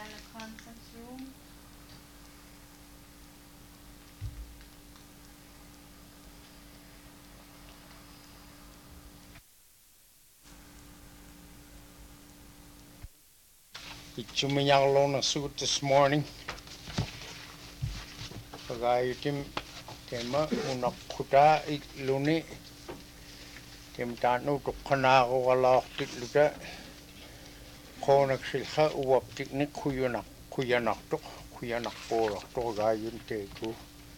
in a conference room. Ichuminyang suit this morning. Pagayitim tema unak kuta luni tem tanu tukana ko wala tikluta konak silha uwap tiknik kuyanak porak to gayin teku.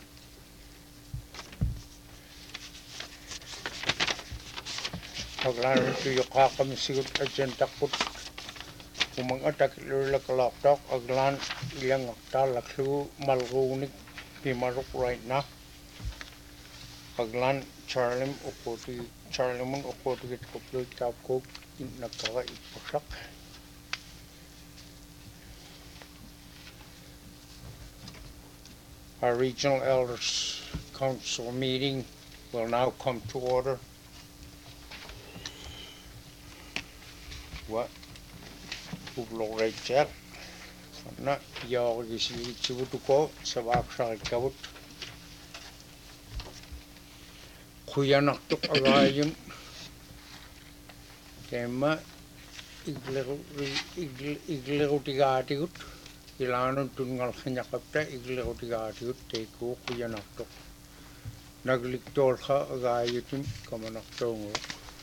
Paglan tu yokakam sigut ajen takut umang atak lulak laptok aglan yang aktal laksu malgunik pimaruk right now. Paglan Charlim Charlemun ukoti git koplo tap ko nakaga ipasak. Our regional elders council meeting will now come to order. What? Ublo Rachel. Na yaw gisi chibutuko sabak sakabut. Kuyanak tuk agayim. Tema igleru tiga atigut. Ilanun tungal khanyakapta igleru tiga atigut teku kuyanak tuk. Naglik tolha agayitim kamanak tongo.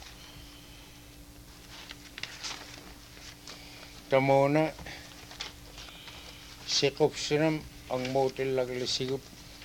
Tamona sekop sinam ang motel laglisigut.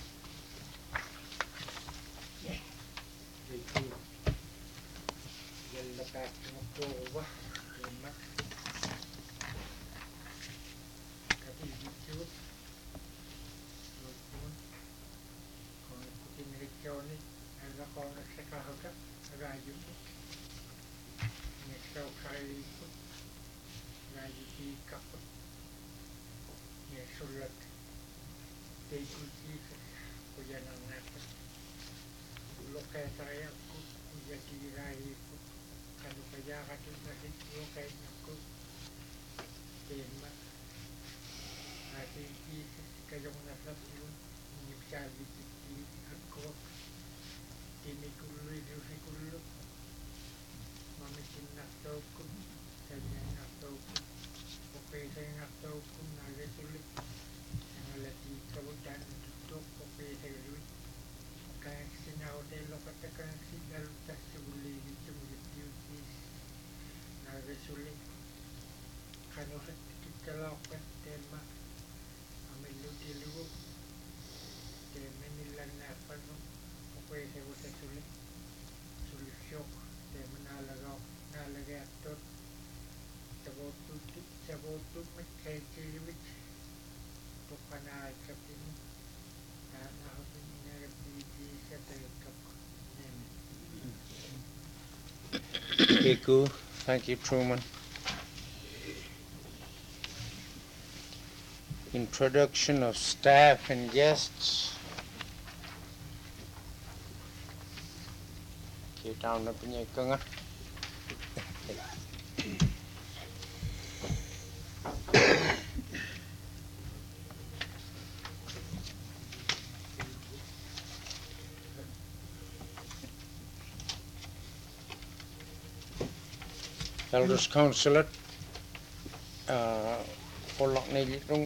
Eku, thank you, Truman. Introduction of staff and guests. Okay, down up in your gunga. Elders Councilor, Polak Nilitung.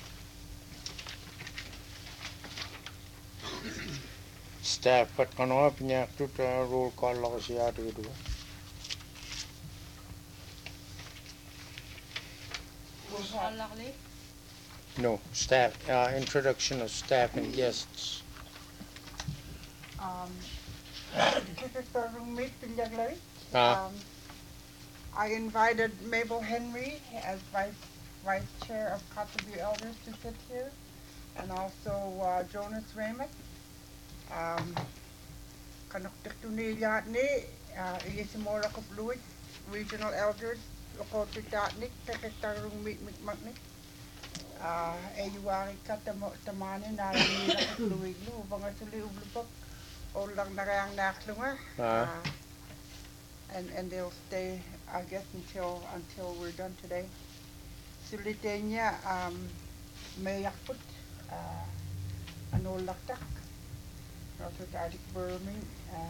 Staff pat kanoa punya tu roll call lah siapa tu dua. No, staff, introduction of staff and guests. This is the roommate Pinjaglari. I invited Mabel Henry as vice chair of Kotzebue Elders to sit here, and also Jonas Raymond. Kanoktiktuni yatni Isimora Kupluit, regional elders, Lokoti Tatnik, Teketarung Meet McMaknik. Eyuari Katamani Nari Kupluit, Bangasuli Ublupok, Olang Narang Naklunga. And they'll stay, I guess, until we're done today. Sulitanya mayakput anolaktak Rosut adik berming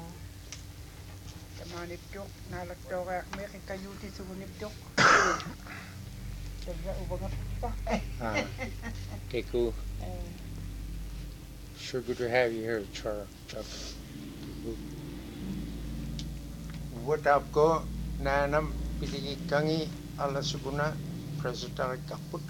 Tamanipdok nalakdok kayuti sugunipdok Jaga ubangat pa Teku. Sure good to have you here, Chuck. What up go nanam piligikangi ala suguna President Kaput.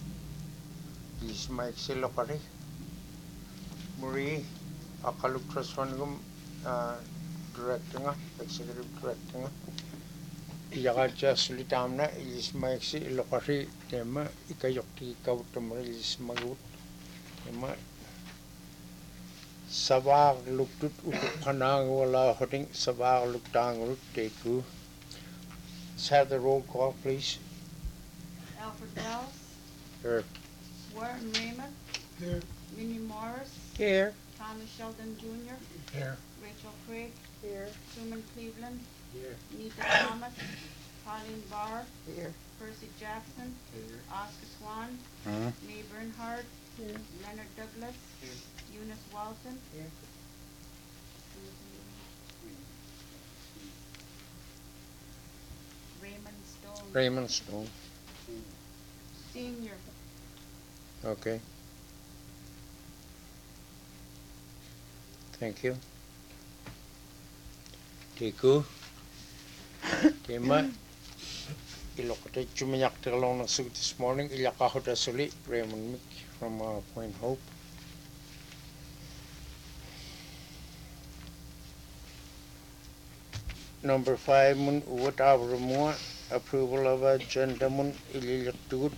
Is Mike Silopari. Muri akaluk traswangum director executive director. Yagaja sulitamna is Mike Silopari tema ikayokti kautamari is magut tema Sabah luktut utuk panang wala hoting sabah luktang rut teku. Let's have the roll call, please. Alfred Wells. Here. Warren Raymond. Here. Minnie Morris. Here. Thomas Sheldon Jr. Here. Rachel Craig. Here. Truman Cleveland. Here. Nita Thomas. Pauline Barr. Here. Percy Jackson. Here. Oscar Swan. Mae Bernhardt. Here. Leonard Douglas. Here. Eunice Walton. Here. Raymond Stone. Raymond Stone. Senior. Okay. Thank you. Teku. Tema. Ilokate chumanyak terlong nasug this morning. Ilakahota suli. Raymond Mick from Point Hope. Number 5 mun uwat avramua approval of agenda mun ililaktud.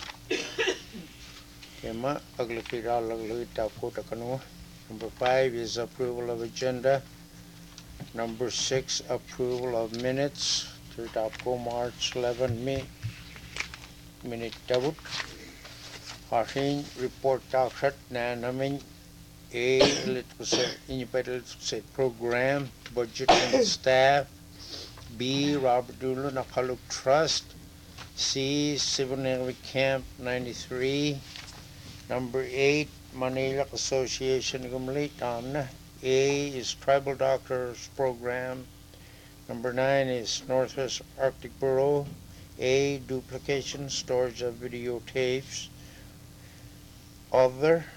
Tema aglakira laglita kota kanua. Number 5 is approval of agenda. Number 6 approval of minutes. Tapko March 11 minute tabut. Hasin report takshat na namin A independent program budget and staff. B Robert Dulu Nakaluk Trust. C Civil Navy Camp 93. Number 8 Manila Association Gumli Tamna. A is Tribal Doctors Program. Number 9 is Northwest Arctic Bureau. A duplication storage of videotapes. Other.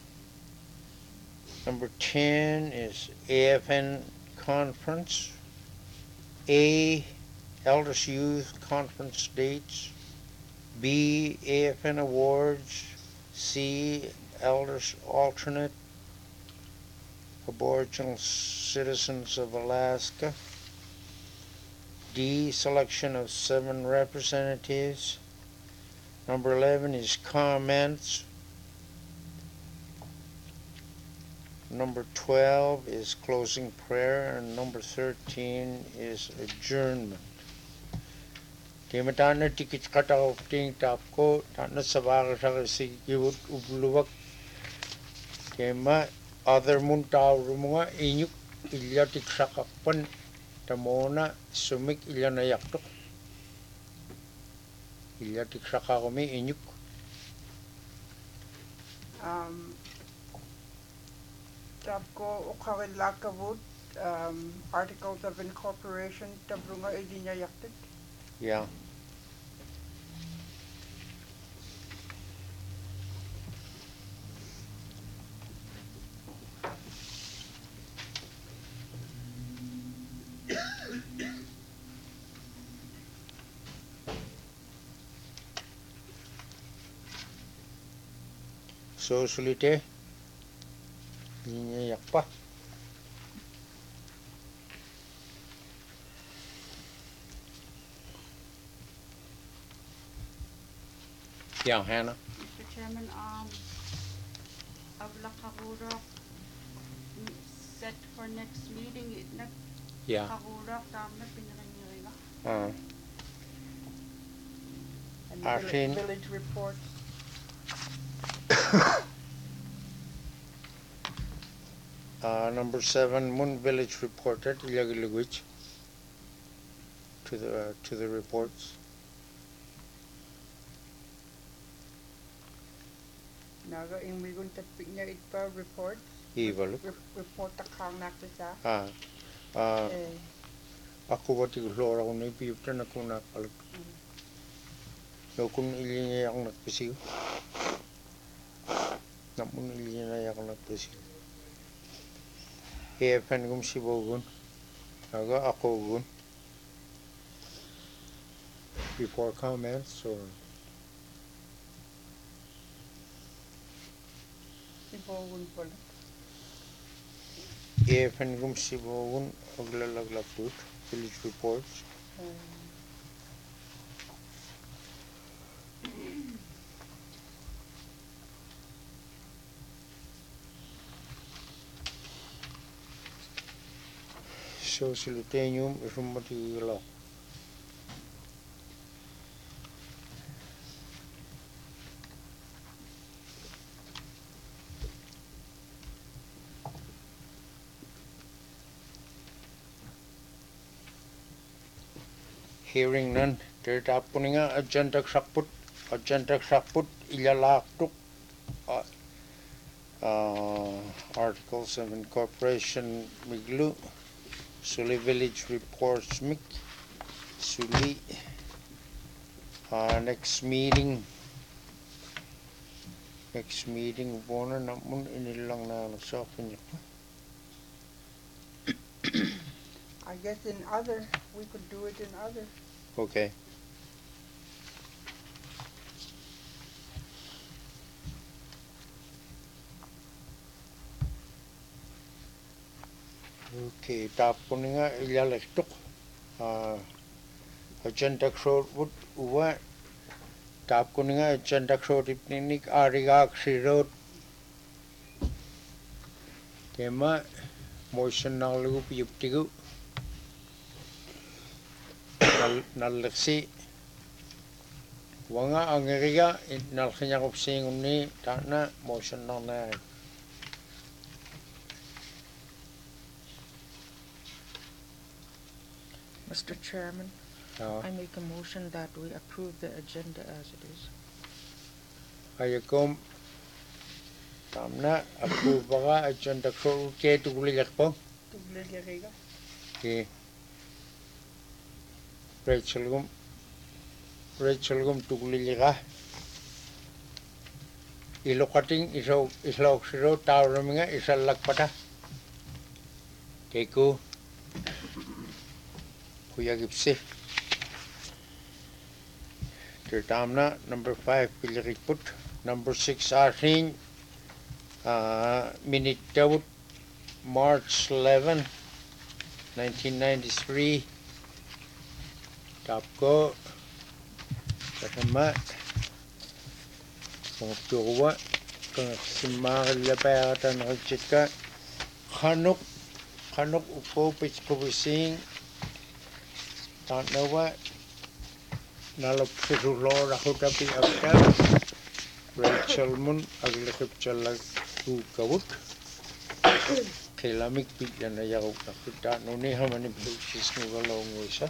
Number 10 is AFN Conference. A, Elders Youth Conference dates. B, AFN Awards. C, Elders Alternate. Aboriginal Citizens of Alaska. D, selection of 7 representatives. Number 11 is comments. Number 12 is closing prayer, and number 13 is adjournment. Timatana tikit kata opting tapko tana sabaga sa si kibut ubluwak. Tema other muntaw rumunga inyuk ilyatik sakakpan tamona sumik ilyanayaktok. Ilyatik sakakumi inyuk. Tapko ukawilakavut articles of incorporation tabrunga idinya yaktik. Yeah. So solite ini apa? Yeah, Hannah. Mr. Chairman, Avlakagurok set for next meeting. Yeah. Kagurok tamna pinakanyariga. And Arfin. village reports. Number 7, Moon Village reported language to the reports. Naga imigun tapik niya itpa report. Ivaluk. Report ta kang nakisa. Eh. Aku wati lora ko ni piyuta na ko nakalap. No kun ilinya yang nagpisiw. Namun ilinya yang nagpisiw. EFN kum si bogun. Naga ako gun. Before comments or Ibogun pala. EFN kum si bogun aglalaglapput. Village reports. So silutenium is material. Hearing none, tertapuninga agenda sakput ilalaktuk articles of incorporation miglu Suli village reports mik Suli next meeting bona namun inilang na nasafin niya. I guess in other, we could do it in other. Okay. Okay, tapon nga ilalektok. Agenda short wood uwa. Tapon nga agenda short ipninik arigak si road. Tema motion na lagu piyuptigu. Nalaksi wanga angeriga nalkhinya kopsing unni tana motion na na. Mr. Chairman, I make a motion that we approve the agenda as it is. Ayakom tamna approve baga agenda ko ke tuguligak po. Tuguligak. Okay. Rachel gum tuguliga ilokating islaw siro tawraminga isalakpata keku kuya gipsi tertamna number 5 pilirikput number 6 asin minute tawut March 11 1993 Tapko kasama pangtuwa kang simakal lapayatan nagchika kanok upo pitskubising tanawa nalapsirulor ako tapi akta Rachel mun aglakip chalag ukawut kilamik pigyan na yakok nakita nuni hamani bilsis nugalong isa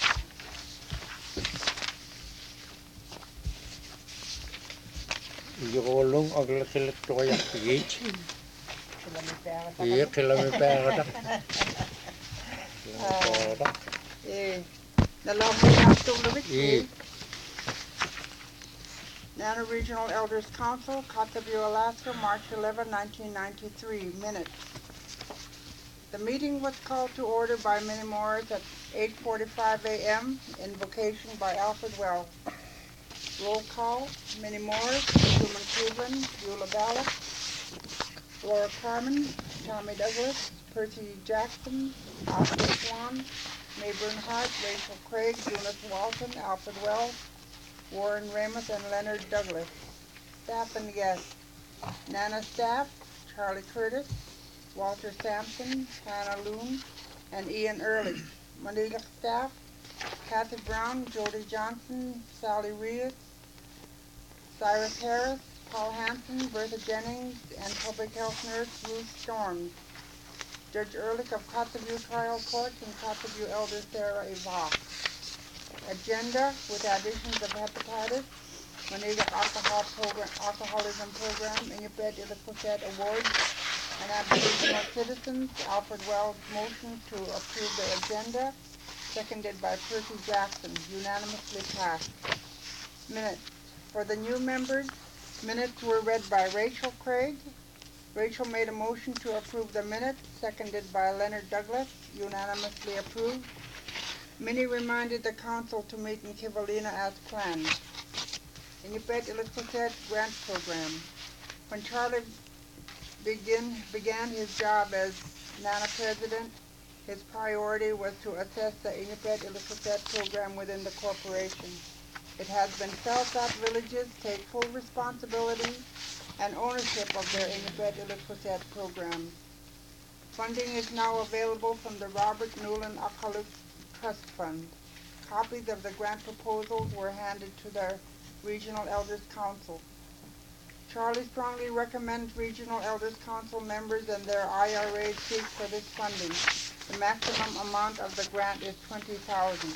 Yolong aglakilak to kaya pigit. Iya kilami pera. Nana Regional Elders Council, Kotzebue, Alaska, March 11, 1993. Minutes. The meeting was called to order by Minnie Morris at 8:45 a.m. Invocation by Alfred Wells. Roll call, Minnie Morris, Truman Cleveland, Eula Ballard, Laura Carmen, Tommy Douglas, Percy Jackson, Oscar Swan, Mae Bernhardt, Rachel Craig, Jonas Walton, Alfred Wells, Warren Ramus, and Leonard Douglas. Staff and guests, Nana staff, Charlie Curtis, Walter Sampson, Hannah Loon, and Ian Early. Manila staff, Kathy Brown, Jody Johnson, Sally Reeves, Cyrus Harris, Paul Hansen, Bertha Jennings, and Public Health Nurse Ruth Storms. Judge Ehrlich of Kotzebue Trial Court and Kotzebue Elder Sarah Eva. Agenda with additions of hepatitis, Manila Alcoholism Program, Iñupet Ilocos Award, and Aboriginal Citizens. Alfred Wells motion to approve the agenda, seconded by Percy Jackson, unanimously passed. Minutes. For the new members, minutes were read by Rachel Craig. Rachel made a motion to approve the minutes, seconded by Leonard Douglas, unanimously approved. Minnie reminded the council to meet in Kivalina as planned. Iñupet Ilocos Grant Program. When Charlie began his job as NANA president, his priority was to assess the Iñupet Ilocos program within the corporation. It has been felt that villages take full responsibility and ownership of their Iñupet Ilocos programs. Funding is now available from the Robert Newland Akaluk Trust Fund. Copies of the grant proposals were handed to the Regional Elders Council. Charlie strongly recommends Regional Elders Council members and their IRAs seek for this funding. The maximum amount of the grant is $20,000.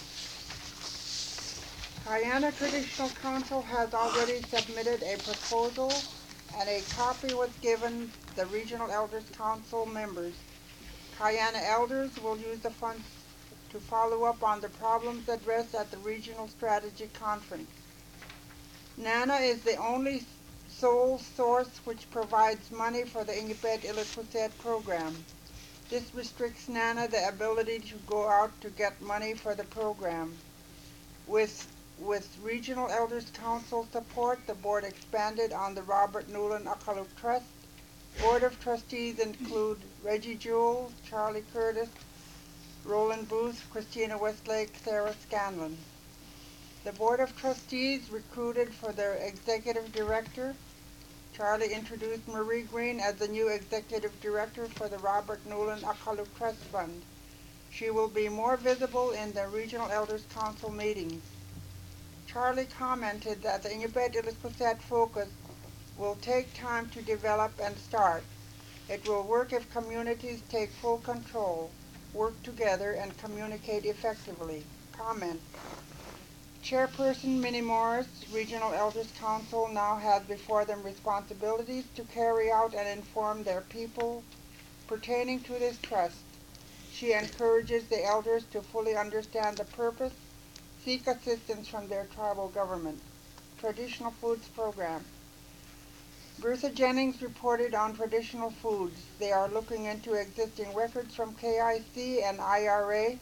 Guyana Traditional Council has already submitted a proposal, and a copy was given the Regional Elders Council members. Guyana elders will use the funds to follow up on the problems addressed at the Regional Strategy Conference. NANA is the only sole source which provides money for the Iñupet Ilocos program. This restricts NANA the ability to go out to get money for the program. With Regional Elders Council support, the board expanded on the Robert Newland Akaluk Trust. Board of Trustees include Reggie Jewell, Charlie Curtis, Roland Booth, Christina Westlake, Sarah Scanlon. The Board of Trustees recruited for their executive director. Charlie introduced Marie Green as the new executive director for the Robert Newland Akaluk Trust Fund. She will be more visible in the Regional Elders Council meetings. Charlie commented that the Iñupet Ilocos focus will take time to develop and start. It will work if communities take full control, work together, and communicate effectively. Comment. Chairperson Minnie Morris, Regional Elders Council, now has before them responsibilities to carry out and inform their people pertaining to this trust. She encourages the elders to fully understand the purpose, seek assistance from their tribal government. Traditional Foods Program. Bertha Jennings reported on traditional foods. They are looking into existing records from KIC and IRA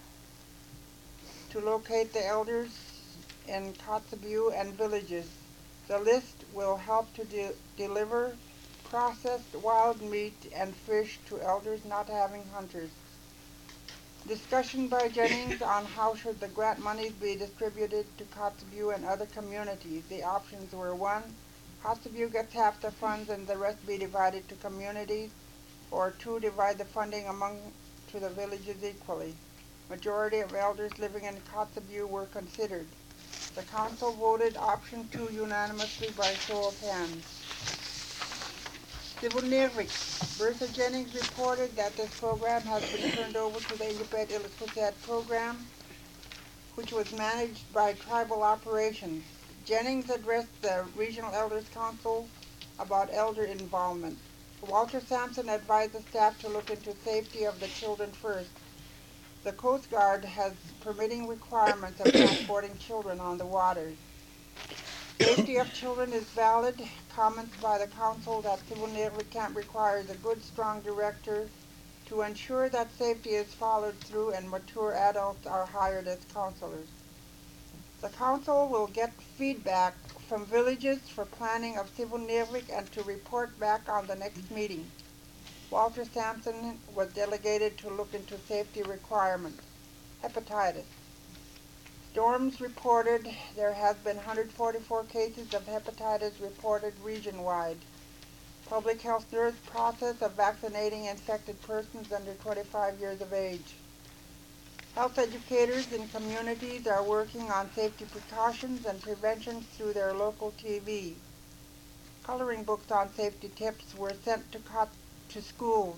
to locate the elders in Kotzebue and villages. The list will help to deliver processed wild meat and fish to elders not having hunters. Discussion by Jennings on how should the grant monies be distributed to Kotzebue and other communities. The options were 1. Kotzebue gets half the funds and the rest be divided to communities, or 2. Divide the funding among to the villages equally. Majority of elders living in Kotzebue were considered. The council voted option 2 unanimously by show of hands. Siboneyrik. Bertha Jennings reported that this program has been turned over to the Iñupet Ilocos program, which was managed by Tribal Operations. Jennings addressed the Regional Elders Council about elder involvement. Walter Sampson advised the staff to look into safety of the children first. The Coast Guard has permitting requirements of transporting children on the waters. Safety of children is valid. Comments by the council that Siboneyrik Camp requires a good, strong director to ensure that safety is followed through and mature adults are hired as counselors. The council will get feedback from villages for planning of Siboneyrik and to report back on the next meeting. Walter Sampson was delegated to look into safety requirements. Hepatitis. Storms reported. There has been 144 cases of hepatitis reported region-wide. Public health nurse process of vaccinating infected persons under 25 years of age. Health educators in communities are working on safety precautions and prevention through their local TV. Coloring books on safety tips were sent to schools.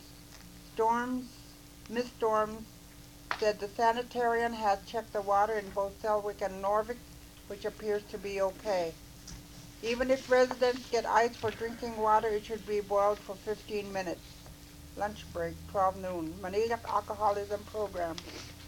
Miss Storms said the sanitarian has checked the water in both Selwick and Norvik, which appears to be okay. Even if residents get ice for drinking water, it should be boiled for 15 minutes. Lunch break, 12 noon. Manilac Alcoholism Program.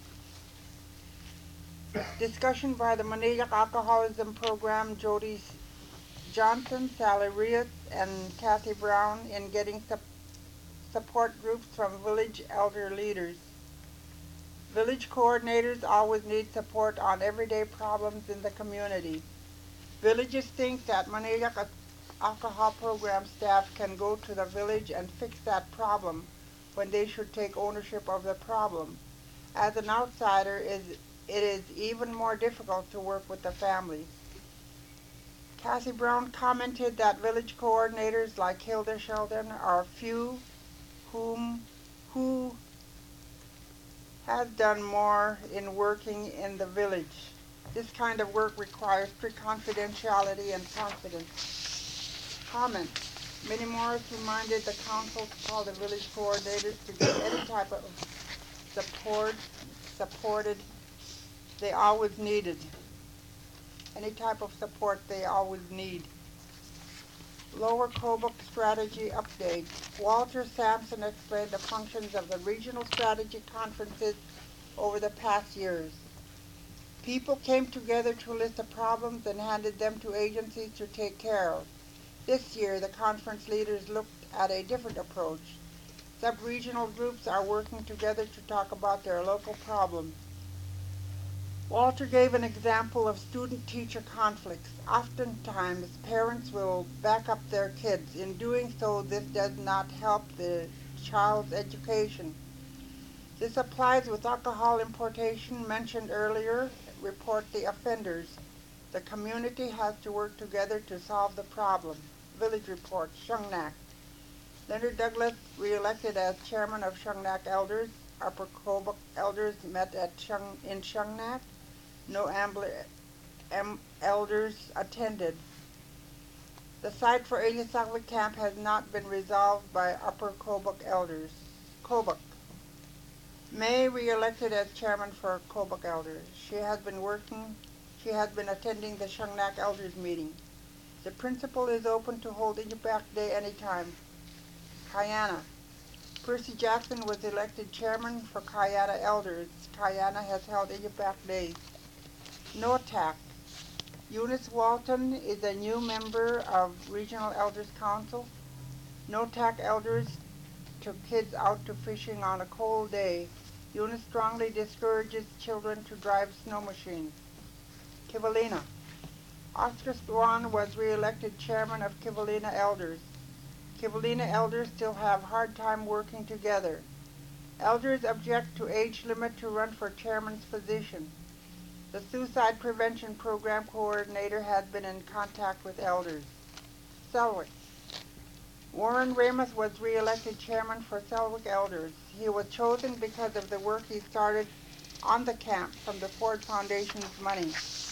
Discussion by the Manilac Alcoholism Program, Jody Johnson, Sally Rios, and Kathy Brown in getting support groups from village elder leaders. Village coordinators always need support on everyday problems in the community. Villages think that Manilac Alcohol Program staff can go to the village and fix that problem when they should take ownership of the problem. As an outsider, it is even more difficult to work with the families. Cassie Brown commented that village coordinators like Hilda Sheldon are few who has done more in working in the village. This kind of work requires strict confidentiality and confidence. Comment. Minnie Morris reminded the council to call the village coordinators to get any type of supported they always needed. Any type of support they always need. Lower Kobuk Strategy Update. Walter Sampson explained the functions of the regional strategy conferences over the past years. People came together to list the problems and handed them to agencies to take care of. This year, the conference leaders looked at a different approach. Sub-regional groups are working together to talk about their local problems. Walter gave an example of student-teacher conflicts. Oftentimes, parents will back up their kids. In doing so, this does not help the child's education. This applies with alcohol importation mentioned earlier. Report the offenders. The community has to work together to solve the problem. Village Report, Shungnak. Leonard Douglas, re-elected as chairman of Shungnak Elders. Upper Kobuk Elders met in Shungnak. No elders attended. The site for Ilisagvik Camp has not been resolved by Upper Kobuk Elders. Kobuk. May re-elected as chairman for Kobuk Elders. She has been attending the Shungnak Elders meeting. The principal is open to hold Inupiaq Day anytime. Kayana. Percy Jackson was elected chairman for Kayana Elders. Kayana has held Inupiaq Days. NOTAC. Eunice Walton is a new member of Regional Elders Council. NOTAC elders took kids out to fishing on a cold day. Eunice strongly discourages children to drive snow machines. Kivalina. Oscar Swan was re-elected chairman of Kivalina Elders. Kivalina elders still have a hard time working together. Elders object to age limit to run for chairman's position. The Suicide Prevention Program coordinator has been in contact with elders. Selwick. Warren Ramus was re-elected chairman for Selwick Elders. He was chosen because of the work he started on the camp from the Ford Foundation's money.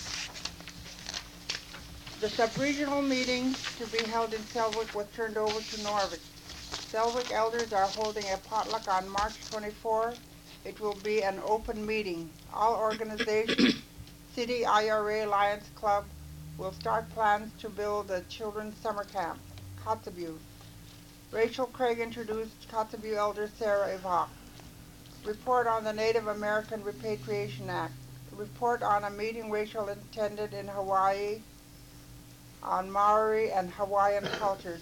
The sub-regional meeting to be held in Selwick was turned over to Norvik. Selwick Elders are holding a potluck on March 24. It will be an open meeting. All organizations, City IRA Lions Club, will start plans to build a children's summer camp. Kotzebue. Rachel Craig introduced Kotzebue Elder Sarah Ivach. Report on the Native American Repatriation Act. Report on a meeting Rachel attended in Hawaii on Maori and Hawaiian cultures.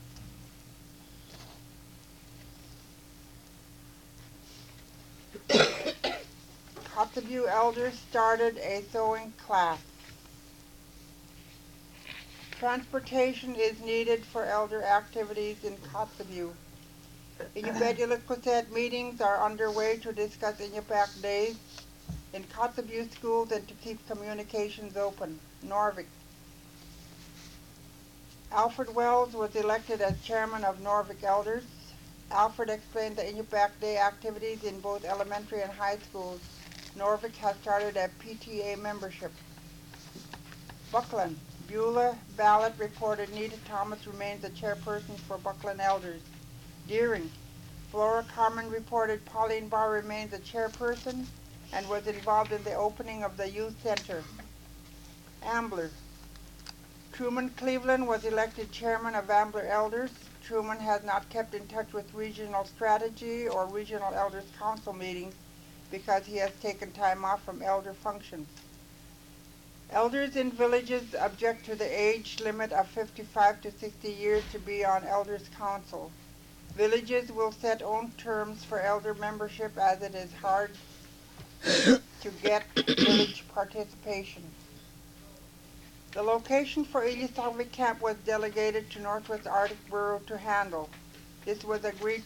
Kotzebue elders started a sewing class. Transportation is needed for elder activities in Kotzebue. Inupiaq meetings are underway to discuss Inupiaq Days in Kotzebue schools and to keep communications open. Norvik. Alfred Wells was elected as chairman of Norvik Elders. Alfred explained the Inupiaq Day activities in both elementary and high schools. Norvik has started a PTA membership. Buckland. Beulah Ballot reported Nita Thomas remains the chairperson for Buckland Elders. Deering. Flora Carmen reported Pauline Barr remains the chairperson and was involved in the opening of the youth center. Ambler. Truman Cleveland was elected chairman of Ambler Elders. Truman has not kept in touch with regional strategy or regional elders council meetings because he has taken time off from elder functions. Elders in villages object to the age limit of 55 to 60 years to be on elders council. Villages will set own terms for elder membership as it is hard to get village participation. The location for Ilisagvik camp was delegated to Northwest Arctic Bureau to handle. This was agreed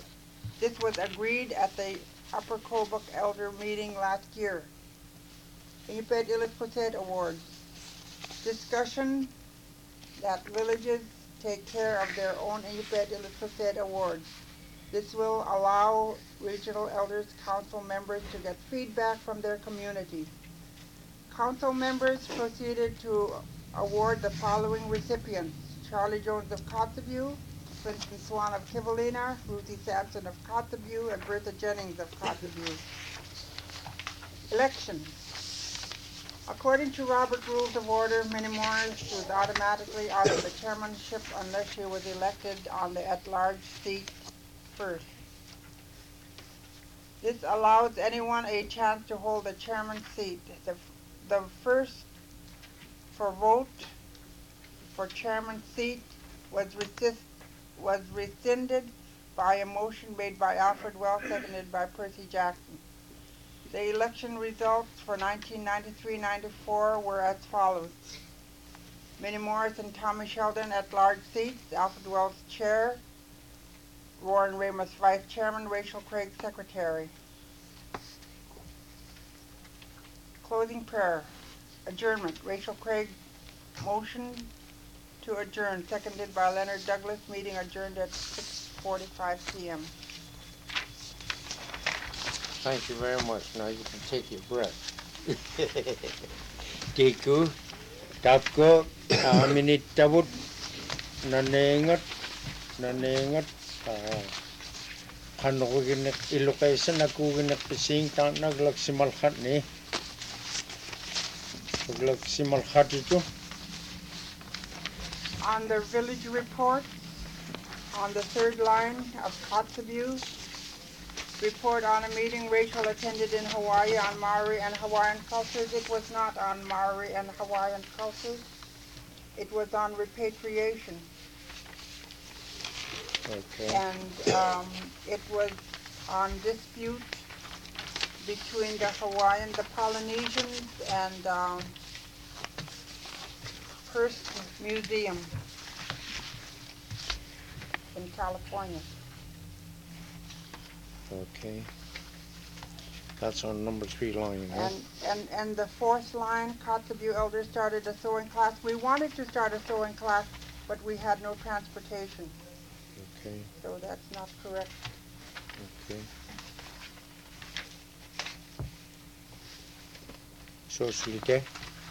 at the Upper Kobuk Elder meeting last year. Inupiat Ilikpuset Awards. Discussion that villages take care of their own Inupiat Ilikpuset Awards. This will allow Regional Elders Council members to get feedback from their community. Council members proceeded to award the following recipients: Charlie Jones of Kotzebue, Clinton Swan of Kivalina, Ruthie Sampson of Kotzebue, and Bertha Jennings of Kotzebue. Elections. According to Robert Rules of Order, Minnie Morris was automatically out of the chairmanship unless she was elected on the at-large seat first. This allows anyone a chance to hold the chairman's seat. The first for vote for chairman's seat was rescinded by a motion made by Alfred Wells, seconded by Percy Jackson. The election results for 1993-94 were as follows: Minnie Morris and Tommy Sheldon at large seats, Alfred Wells chair, Warren Ramos vice chairman, Rachel Craig secretary. Closing prayer. Adjournment. Rachel Craig motion to adjourn, seconded by Leonard Douglas. Meeting adjourned at 6:45 p.m. Thank you very much. Now you can take your breath. Tiku, tapko, minit tabut, nanengat, ano ko ginak ilokaisan ako ginak pising tang naglagsimalhat ni. Naglagsimalhat ito. On the village report, on the third line of Kotzebue, report on a meeting Rachel attended in Hawaii on Maori and Hawaiian cultures. It was not on Maori and Hawaiian cultures. It was on repatriation. Okay. And it was on dispute between the Hawaiian, the Polynesians, and Hearst Museum in California. Okay. That's on number 3 line, huh? And the fourth line, Kotzebue elders started a sewing class. We wanted to start a sewing class, but we had no transportation. Okay. So that's not correct. Okay. Socialite.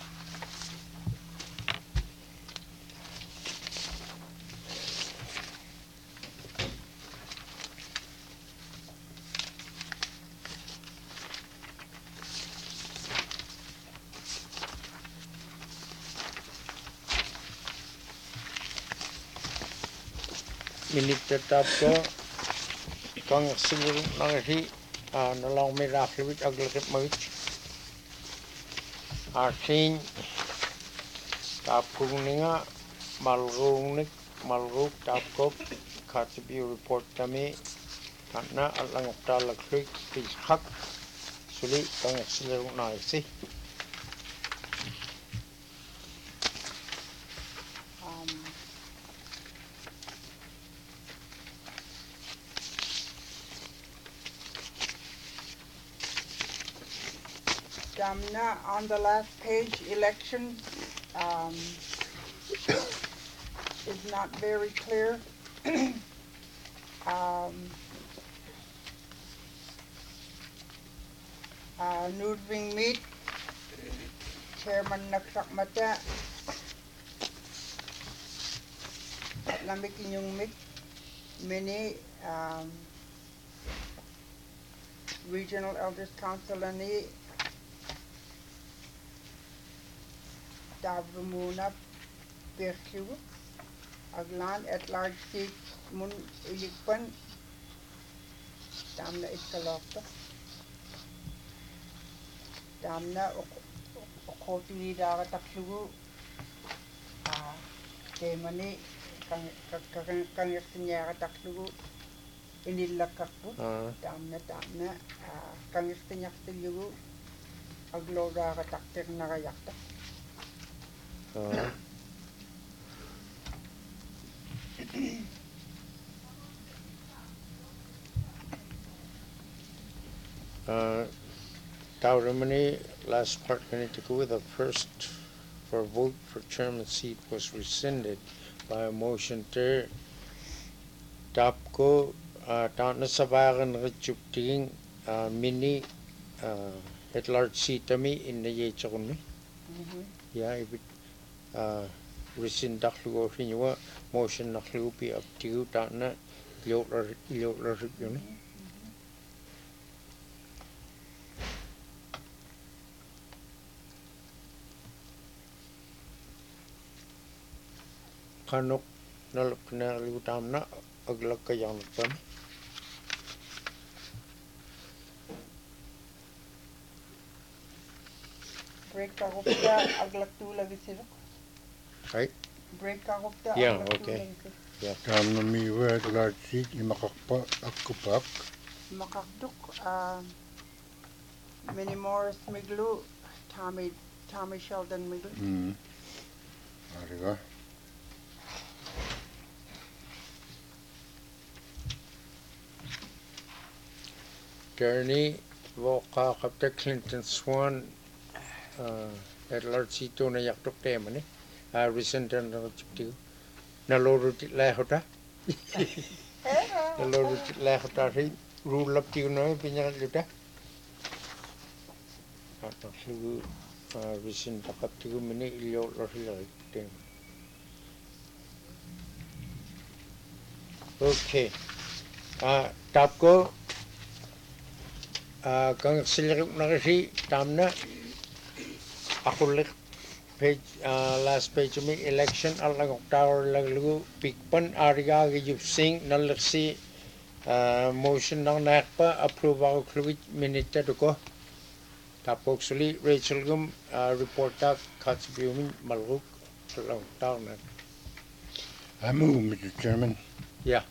Minit tetap ko kang siguro nangahi nalang may raklewit aglakit mawit asin tap kung ninga malruk tap ko Kotzebue report kami karena alang talaklik pishak suli kang siguro naisi. On the last page, elections is not very clear. Nudving Meet, Chairman Naksakmata, Lamikin yung Mik, Mini, Regional Elders Council ani Davumuna Birkiu, Aglan at large seat Mun Ilikpan, Damna Iskalokta, Damna Okoti Dara Taksugu, Demani Kangastinyara Taksugu, Inilakapu, Damna, Kangastinyastilugu, Agloda Taktir Narayakta. Tauramani, last part minute to go. The first for vote for chairman seat was rescinded by a motion to Tapko Tana Sabagan Richupting Mini at large seatami in the Yachoni. Yeah, if it rescind Daklugo Finua, motion Naklupi up to you, Tana, Yola Ripuni. Kanok nalapna liutamna aglaka yang pan. Break Kahopta Aglactula Visiro. Right? Break Kahopta Yeah, okay. Yeah. Tamna mi wet large seat imakakpa akupak. Makakduk, Minnie Morris Miglu, Tommy Sheldon Miglu. Ariga. Gurney, Voka, Captain Clinton Swan, at large seat on a yaktok temani. I resent and Nalorut Lahota. Nalorut Lahota, rule up to you know, Pina Luta. Resent up to you, many ill or them. Okay. Tapko. Kang silirip na kasi tamna akulik page last page of me election alang tower laglugo pikpan ariga gijup sing nalaksi motion ng nakpa approve ako kluit minute to ko tapos suli Rachel gum report up katsibiumin maluk alang tower na. I move, Mr. Chairman. Yeah.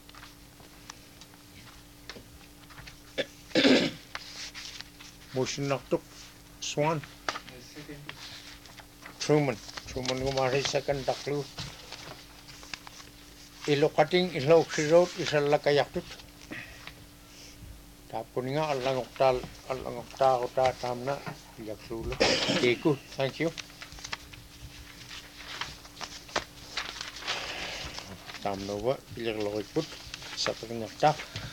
Motion naktuk Swan. Truman gumari second daklu. Ilo cutting ilo road isalla kayakut. Tapon nga alang oktal tamna yaklulo. Keku, thank you. Tamnova ilagloy put sa pagnyakta.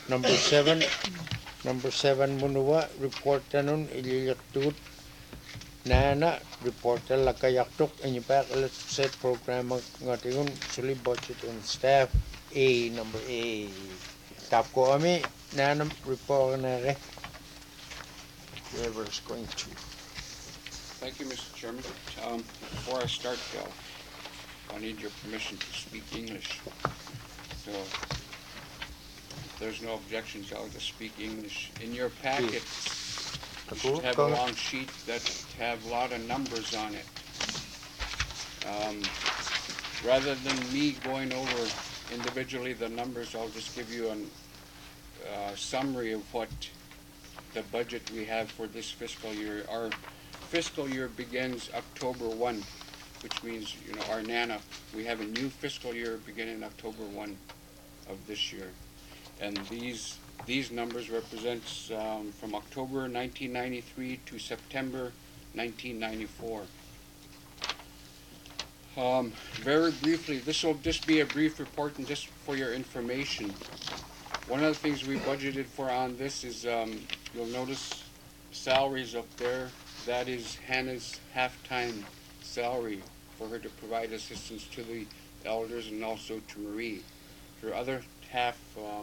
Number 7 Munua report tanun iliyaktut nana report lakayaktuk and back set program ngatingun suli budget and staff A number A tapko ami nana report na re whoever's going to. Thank you, Mr. Chairman. Before I start, I need your permission to speak English. So if there's no objections, I'll just speak English. In your packet, you should have a long sheet that have a lot of numbers on it. Rather than me going over individually the numbers, I'll just give you a summary of what the budget we have for this fiscal year. Our fiscal year begins October 1, which means, our NANA, we have a new fiscal year beginning October 1 of this year. And these numbers represents from October 1993 to September 1994. Very briefly, this will just be a brief report and just for your information. One of the things we budgeted for on this is, you'll notice salaries up there. That is Hannah's half-time salary for her to provide assistance to the elders and also to Marie. Her other half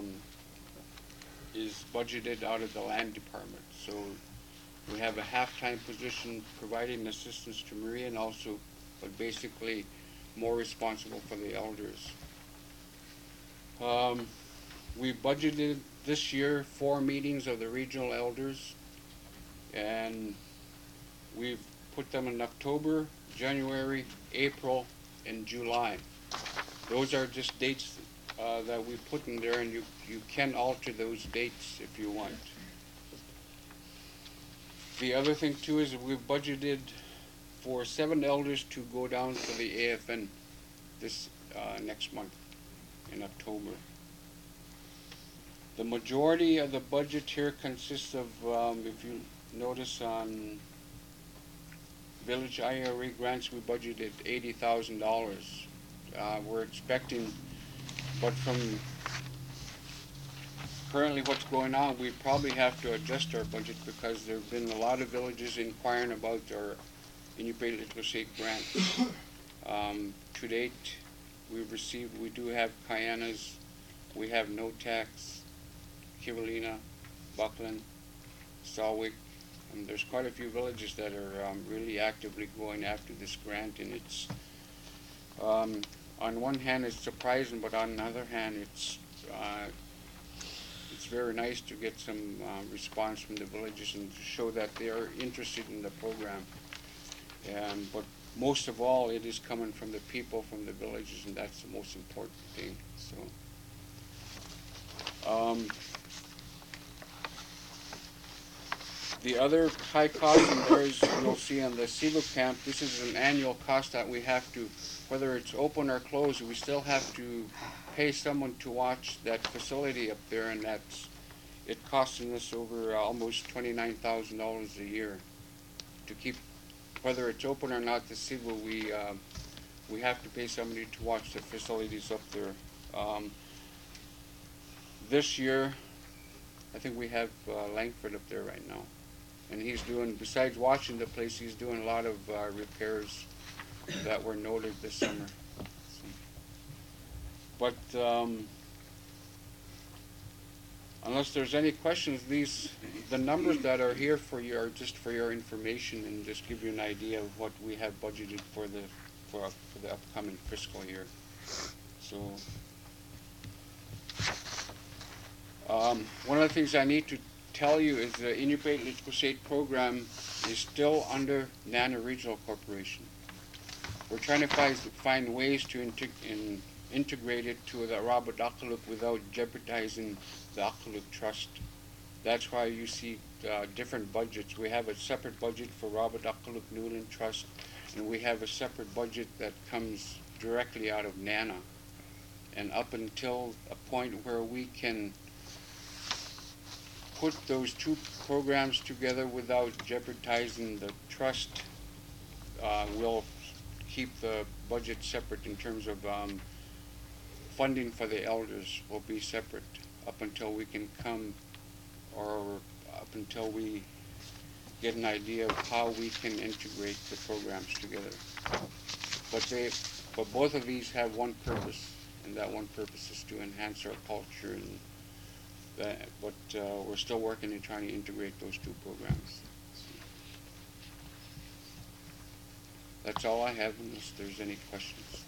is budgeted out of the land department. So we have a half-time position providing assistance to Marie and also, but basically more responsible for the elders. We budgeted this year 4 meetings of the regional elders, and we've put them in October, January, April, and July. Those are just dates that we put in there, and you can alter those dates if you want. The other thing too is we've budgeted for 7 elders to go down to the AFN this next month in October. The majority of the budget here consists of, if you notice on Village IRA grants, we budgeted $80,000. We're expecting, but from currently what's going on, we probably have to adjust our budget because there have been a lot of villages inquiring about our Iñupiat Little grants. To date, we do have Kayanas, we have No-Tax, Kivalina, Buckland, Salwick, and there's quite a few villages that are really actively going after this grant, and it's on one hand it's surprising, but on the other hand it's very nice to get some response from the villages and to show that they are interested in the program. But most of all, it is coming from the people, from the villages, and that's the most important thing. So. The other high cost in there is, you'll see on the Cebu camp, this is an annual cost that we have to, whether it's open or closed, we still have to pay someone to watch that facility up there, and it costing us over almost $29,000 a year to keep, whether it's open or not, the Cebu, we have to pay somebody to watch the facilities up there. This year, I think we have Langford up there right now. And he's doing, besides watching the place, he's doing a lot of repairs that were noted this summer. But unless there's any questions, the numbers that are here for you are just for your information and just give you an idea of what we have budgeted for the upcoming fiscal year. So one of the things I need to tell you is the Iñupiat Litquisate program is still under NANA Regional Corporation. We're trying to find ways to integrate it to the Rabot Akaluk without jeopardizing the Akaluk Trust. That's why you see different budgets. We have a separate budget for Rabot Akaluk Newland Trust, and we have a separate budget that comes directly out of NANA. And up until a point where we can put those two programs together without jeopardizing the trust, we'll keep the budget separate in terms of funding for the elders will be separate up until we can come, or up until we get an idea of how we can integrate the programs together. But both of these have one purpose, and that one purpose is to enhance our culture, and but we're still working and trying to integrate those two programs. That's all I have, unless there's any questions.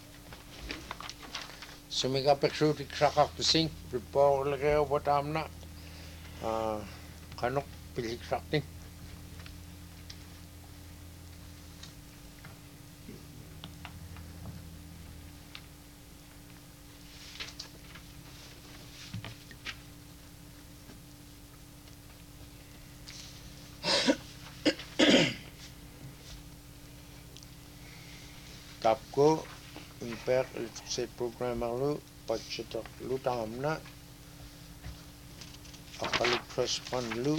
Sumiga peksutik sakak pising, report lagi what I'm not. Kanok pilik sakting. Tapko impact set program lu budget lu tamna akalu trust fund lu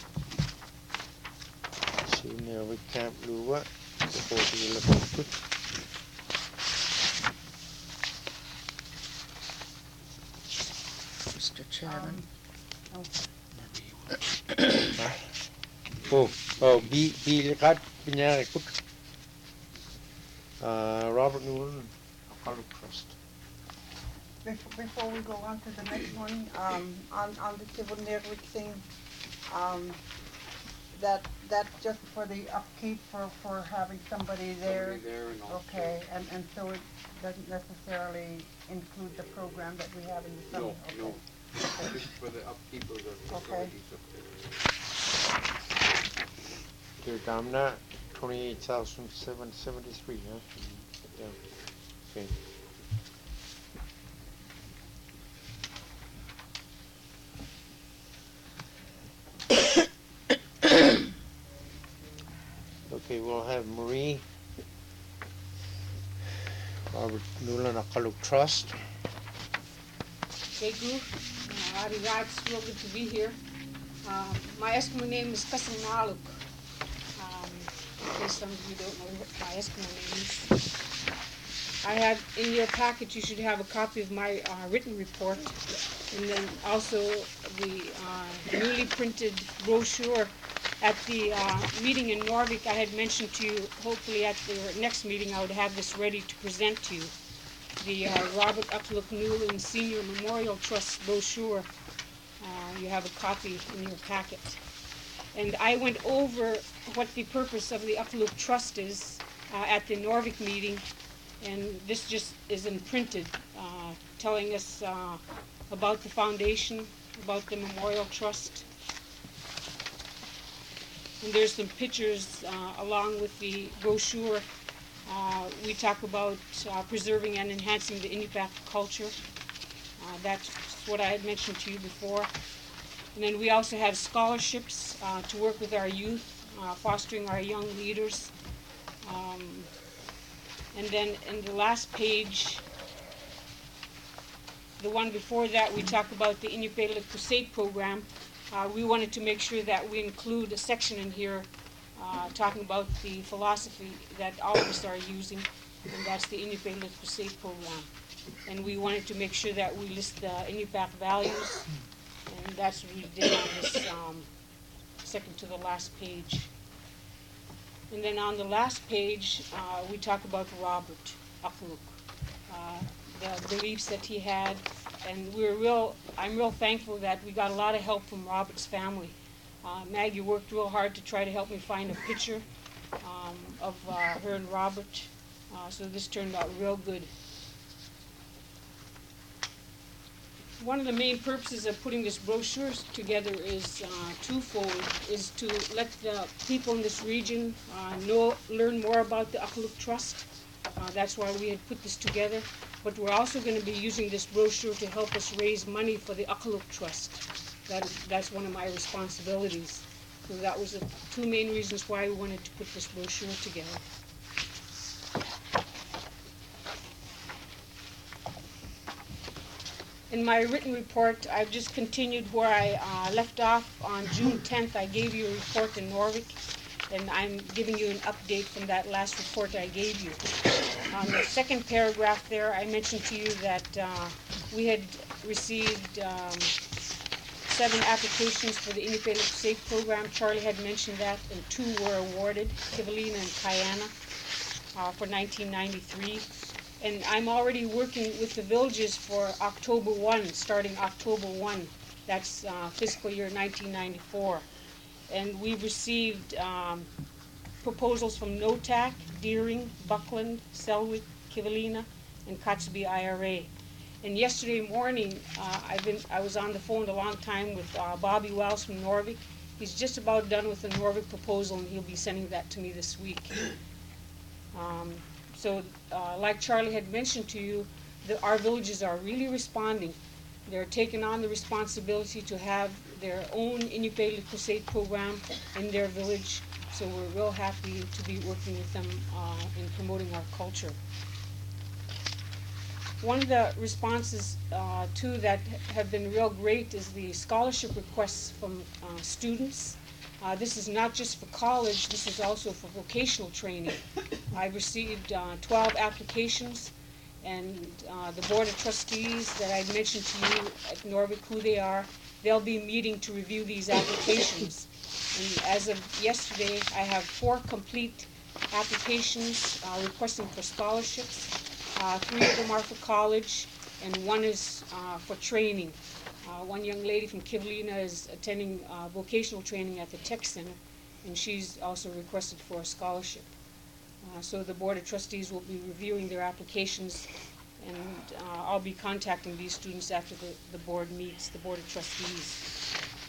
senior we camp lu wa support the put Mr. Chairman. bi lekat punya ikut Robert Newland, Apollo Trust. Before we go on to the next one, on the civil network thing, that that's just for the upkeep for having somebody there? Somebody there and also. Okay, and so it doesn't necessarily include the program that we have in the summer? No, Okay. no. Just for the upkeep of the facilities up there. Dear Damna, 28,773, huh? Yeah. Okay. Okay, we'll have Marie. Robert Nuland Akaluk Trust. Thank you. Arigat, it's real good to be here. My Eskimo name is Kasangaluk. In case some of you don't know what my Eskimo name is. I have, in your packet, you should have a copy of my written report, and then also the newly printed brochure. At the meeting in Norvik, I had mentioned to you, hopefully at the next meeting, I would have this ready to present to you. The Robert Akaluk Nuland Senior Memorial Trust brochure. You have a copy in your packet. And I went over what the purpose of the Akaluk Trust is at the Norvik meeting, and this just is imprinted, telling us about the foundation, about the Memorial Trust. And there's some pictures along with the brochure. We talk about preserving and enhancing the Inupiaq culture. That's what I had mentioned to you before. And then we also have scholarships to work with our youth, fostering our young leaders. And then in the last page, the one before that, we talk about the Inupiaq Crusade program. We wanted to make sure that we include a section in here talking about the philosophy that all of us are using, and that's the Inupiaq Crusade program. And we wanted to make sure that we list the Inupiaq values, and that's what we did on this second to the last page. And then on the last page, we talk about Robert Akaluk, the beliefs that he had, and I'm real thankful that we got a lot of help from Robert's family. Maggie worked real hard to try to help me find a picture of her and Robert, so this turned out real good. One of the main purposes of putting this brochure together is twofold, is to let the people in this region learn more about the Akaluk Trust. That's why we had put this together. But we're also going to be using this brochure to help us raise money for the Akaluk Trust. That's one of my responsibilities. So that was the two main reasons why we wanted to put this brochure together. In my written report, I've just continued where I left off on June 10th. I gave you a report in Norvik, and I'm giving you an update from that last report I gave you. On the second paragraph there, I mentioned to you that we had received 7 applications for the Inupiaq Safe Program. Charlie had mentioned that, and 2 were awarded, Kivalina and Kayana, for 1993. And I'm already working with the villages for October 1, starting October 1. That's fiscal year 1994. And we've received proposals from Notak, Deering, Buckland, Selwyn, Kivalina, and Kotzebue IRA. And yesterday morning, I was on the phone a long time with Bobby Wells from Norvik. He's just about done with the Norvik proposal, and he'll be sending that to me this week. So like Charlie had mentioned to you, our villages are really responding. They're taking on the responsibility to have their own Inupiaq Crusade program in their village. So we're real happy to be working with them in promoting our culture. One of the responses too that have been real great is the scholarship requests from students. This is not just for college, this is also for vocational training. I've received 12 applications, and the Board of Trustees that I mentioned to you at Norvik, who they are, they'll be meeting to review these applications. And as of yesterday, I have 4 complete applications requesting for scholarships. 3 of them are for college, and 1 is for training. One young lady from Kivalina is attending vocational training at the Tech Center, and she's also requested for a scholarship. So the Board of Trustees will be reviewing their applications, and I'll be contacting these students after the board meets, the Board of Trustees.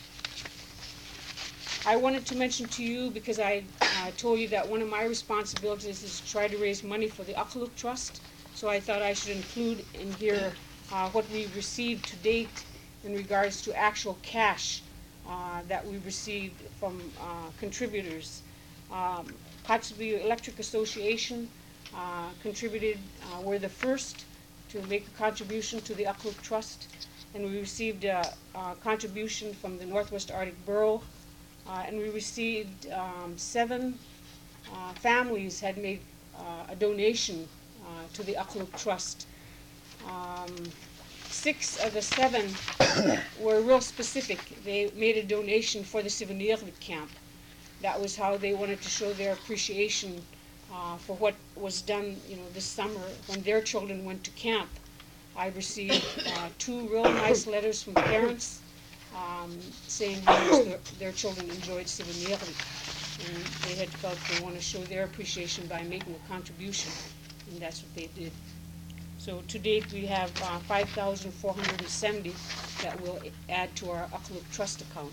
I wanted to mention to you, because I told you that one of my responsibilities is to try to raise money for the Akaluk Trust, so I thought I should include in here what we've received to date in regards to actual cash that we received from contributors. Kotzebue Electric Association contributed, we're the first to make a contribution to the Akaluk Trust, and we received a contribution from the Northwest Arctic Borough, and we received 7 families had made a donation to the Akaluk Trust. 6 of the 7 were real specific. They made a donation for the Sivanirvik camp. That was how they wanted to show their appreciation for what was done, this summer when their children went to camp. I received 2 real nice letters from parents saying how much their children enjoyed Sivanirvik, and they had felt they want to show their appreciation by making a contribution, and that's what they did. So to date, we have 5,470 that will add to our Akaluk Trust account.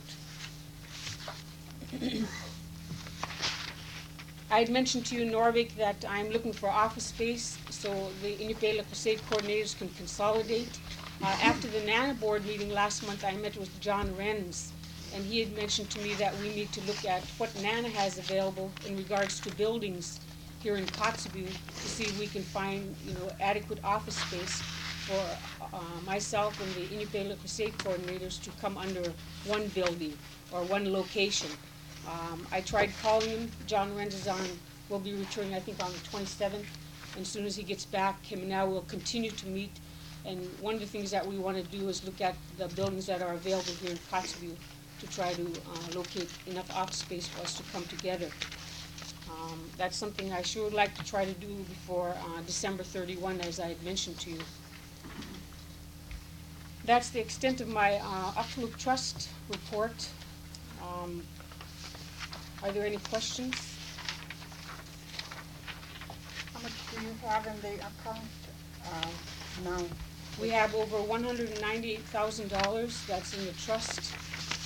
I had mentioned to you, Norvik, that I'm looking for office space so the Iñupiaq Crusade coordinators can consolidate. After the NANA board meeting last month, I met with John Renz, and he had mentioned to me that we need to look at what NANA has available in regards to buildings here in Kotzebue to see if we can find, adequate office space for myself and the Iñupiaq Crusade coordinators to come under one building or one location. I tried calling him. John Renz will be returning, I think, on the 27th. And as soon as he gets back, him and I will continue to meet. And one of the things that we want to do is look at the buildings that are available here in Kotzebue to try to locate enough office space for us to come together. That's something I sure would like to try to do before December 31, as I had mentioned to you. That's the extent of my Akaluk Trust report. Are there any questions? How much do you have in the account now? We have over $198,000 that's in the trust.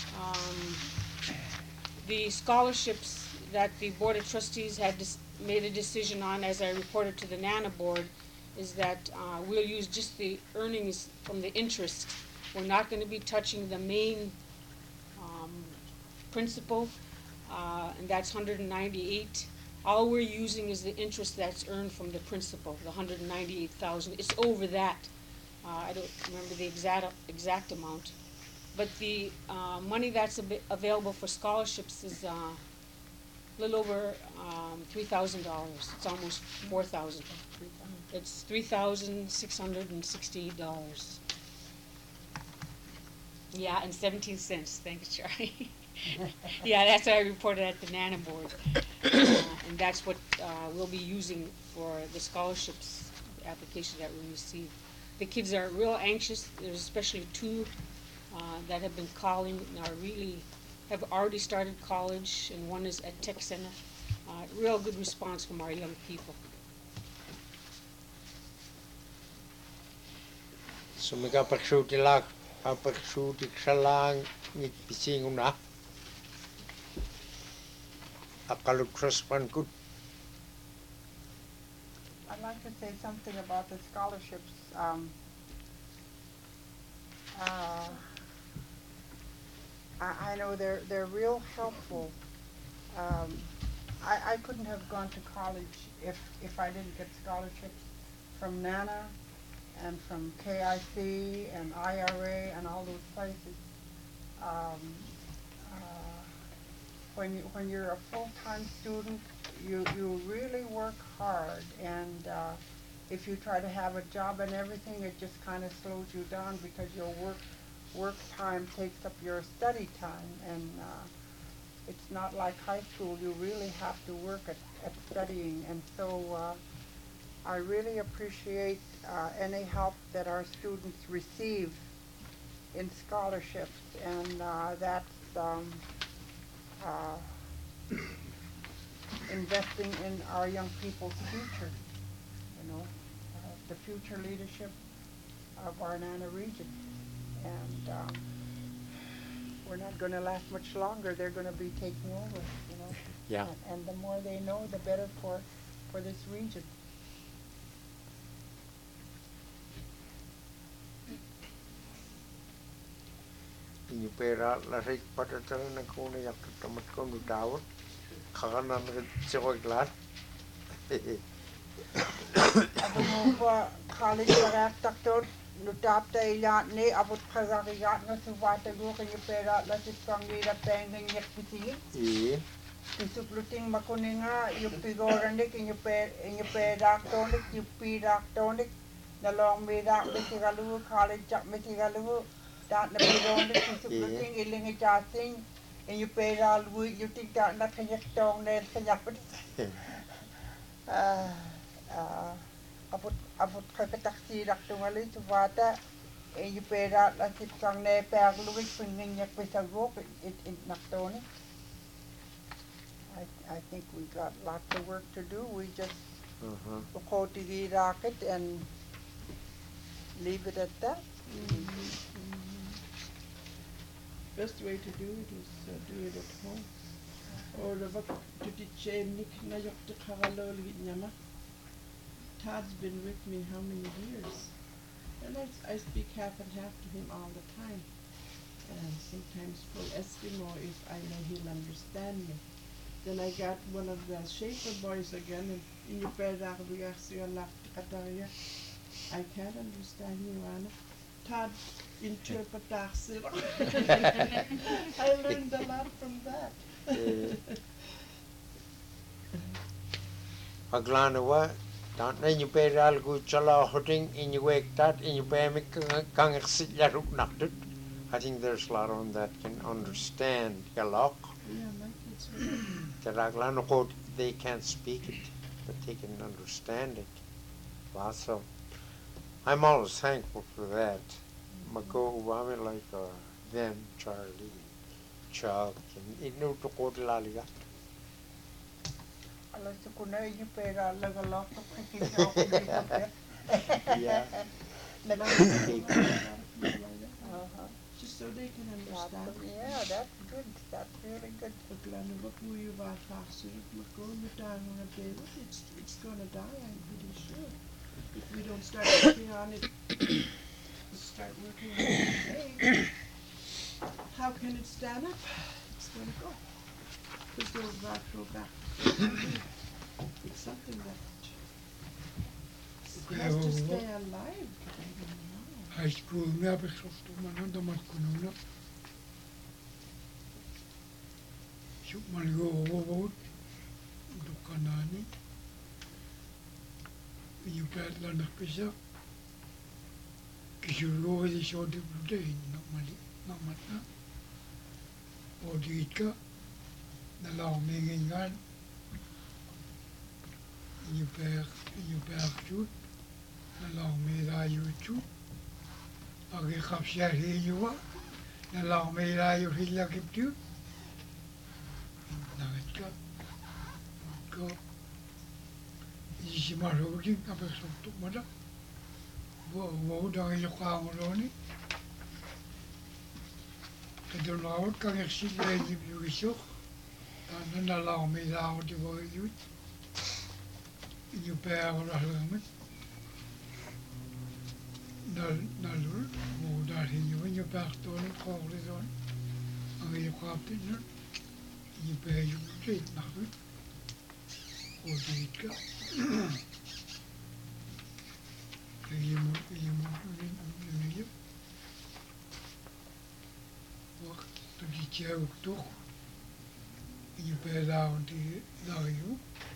The scholarships that the Board of Trustees had made a decision on, as I reported to the NANA board, is that we'll use just the earnings from the interest. We're not going to be touching the main principal, and that's 198. All we're using is the interest that's earned from the principal, the 198,000. It's over that. I don't remember the exact amount, but the money that's available for scholarships is a little over $3,000. It's almost $4,000. It's $3,668. Yeah, and 17 cents. Thanks, Charlie. Yeah, that's what I reported at the NANA board, and that's what we'll be using for the scholarships application that we received. The kids are real anxious. There's especially 2 that have been calling and have already started college, and one is at Tech Center. Real good response from our young people. So kapagsutilak ngit pisinguna. Akaluk Trust Fund good. I'd like to say something about the scholarships. I know they're real helpful. I couldn't have gone to college if I didn't get scholarships from NANA and from KIC and IRA and all those places. When you're a full-time student, you really work hard, and if you try to have a job and everything, it just kind of slows you down because your work time takes up your study time, and it's not like high school. You really have to work at studying, and so I really appreciate any help that our students receive in scholarships, and that's investing in our young people's future, the future leadership of our Nana region. And we're not going to last much longer. They're going to be taking over, Yeah. And the more they know, the better for this region. Inyo pera la rik patatara na kone yakta tamat kono dawat. Kakanan rin siya glat. Abo mo pa college parak takton lutap ta ilat ni abot kagagigat nga subata go kanyo pera la sipang nila pengen yak piti. Eh. Isupluting makuninga yung pigoran ni kanyo pera tonik yung pirak tonik nalong mirak mitigalu college jak mitigalu dat na pigoran ni isupluting ilingi jasing yung pera luwi yung tigda na kanyak tong na kanyak pati. Abot kakataksirak tungali subata yung pera la sipang na perluwi pinginyak pisagok it naktoni. I think we got lots of work to do. We just go to the rocket and leave it at that. Best way to do it is do it at home. Or the to teach Nick na yok to karalo nyama. Todd's been with me how many years? And I speak half and half to him all the time. And sometimes full Eskimo if I know he'll understand me. Then I got one of the Schaefer boys again, and in your bed, I can't understand you, Anna. Todd interprets it. I learned a lot from that. Aglanawa, don't know you pay all good chala hotting in your wake that in your pay me kang exit yaruk naked. I think there's a lot on that can understand Yalok. Yeah, my kids were They can't speak it, but they can understand it. So I'm always thankful for that. Mako Wami like them, Charlie, Chuck, and it knew to go to Laliga. Alas ko na yung pera lagalok to Yeah. Just so they can understand. Yeah, that's good. That's really good. It's gonna die, I'm pretty sure. If we don't start working on it, start working on it today, how can it stand up? It's gonna go. Because they'll go back. It's something that has to stay alive. High school nga besosto mananda matkununa. Suk malgo wobot dukanani. You pet la nakpisa. Kisulo di shodi blude not matna. Odika na lao mingingan. You per shoot. Na lao me da YouTube. Agi kapsiya hiwa na lang may layo hila kiptu nagatka ko isi marudi apa sokto mada bo da yo kamoloni kedon laut kan eksi lagi biuso na lang may layo di bo yu per ora lamet Nalur, wo daarheen je je paartonen, koolizon, en je kaapt in er, je bij je moet naar goed, hoe doe je het? Je moet doen je, wacht, dat je het ook toch, je bij daar die daar je,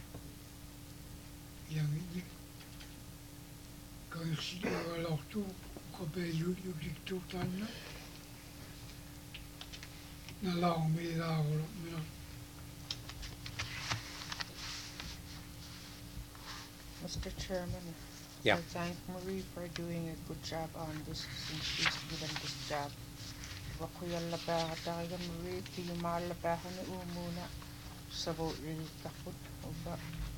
ja je. Kan je zien waar al toe, ik bij YouTube die toestanden. Dan lang mee daar op middag. Mr. Chairman, Yeah. I thank Marie for doing a good job on this since she's given this job. Wakuya labaha tayo Marie, tiyumal labaha ni umuna. sabo rin takot oba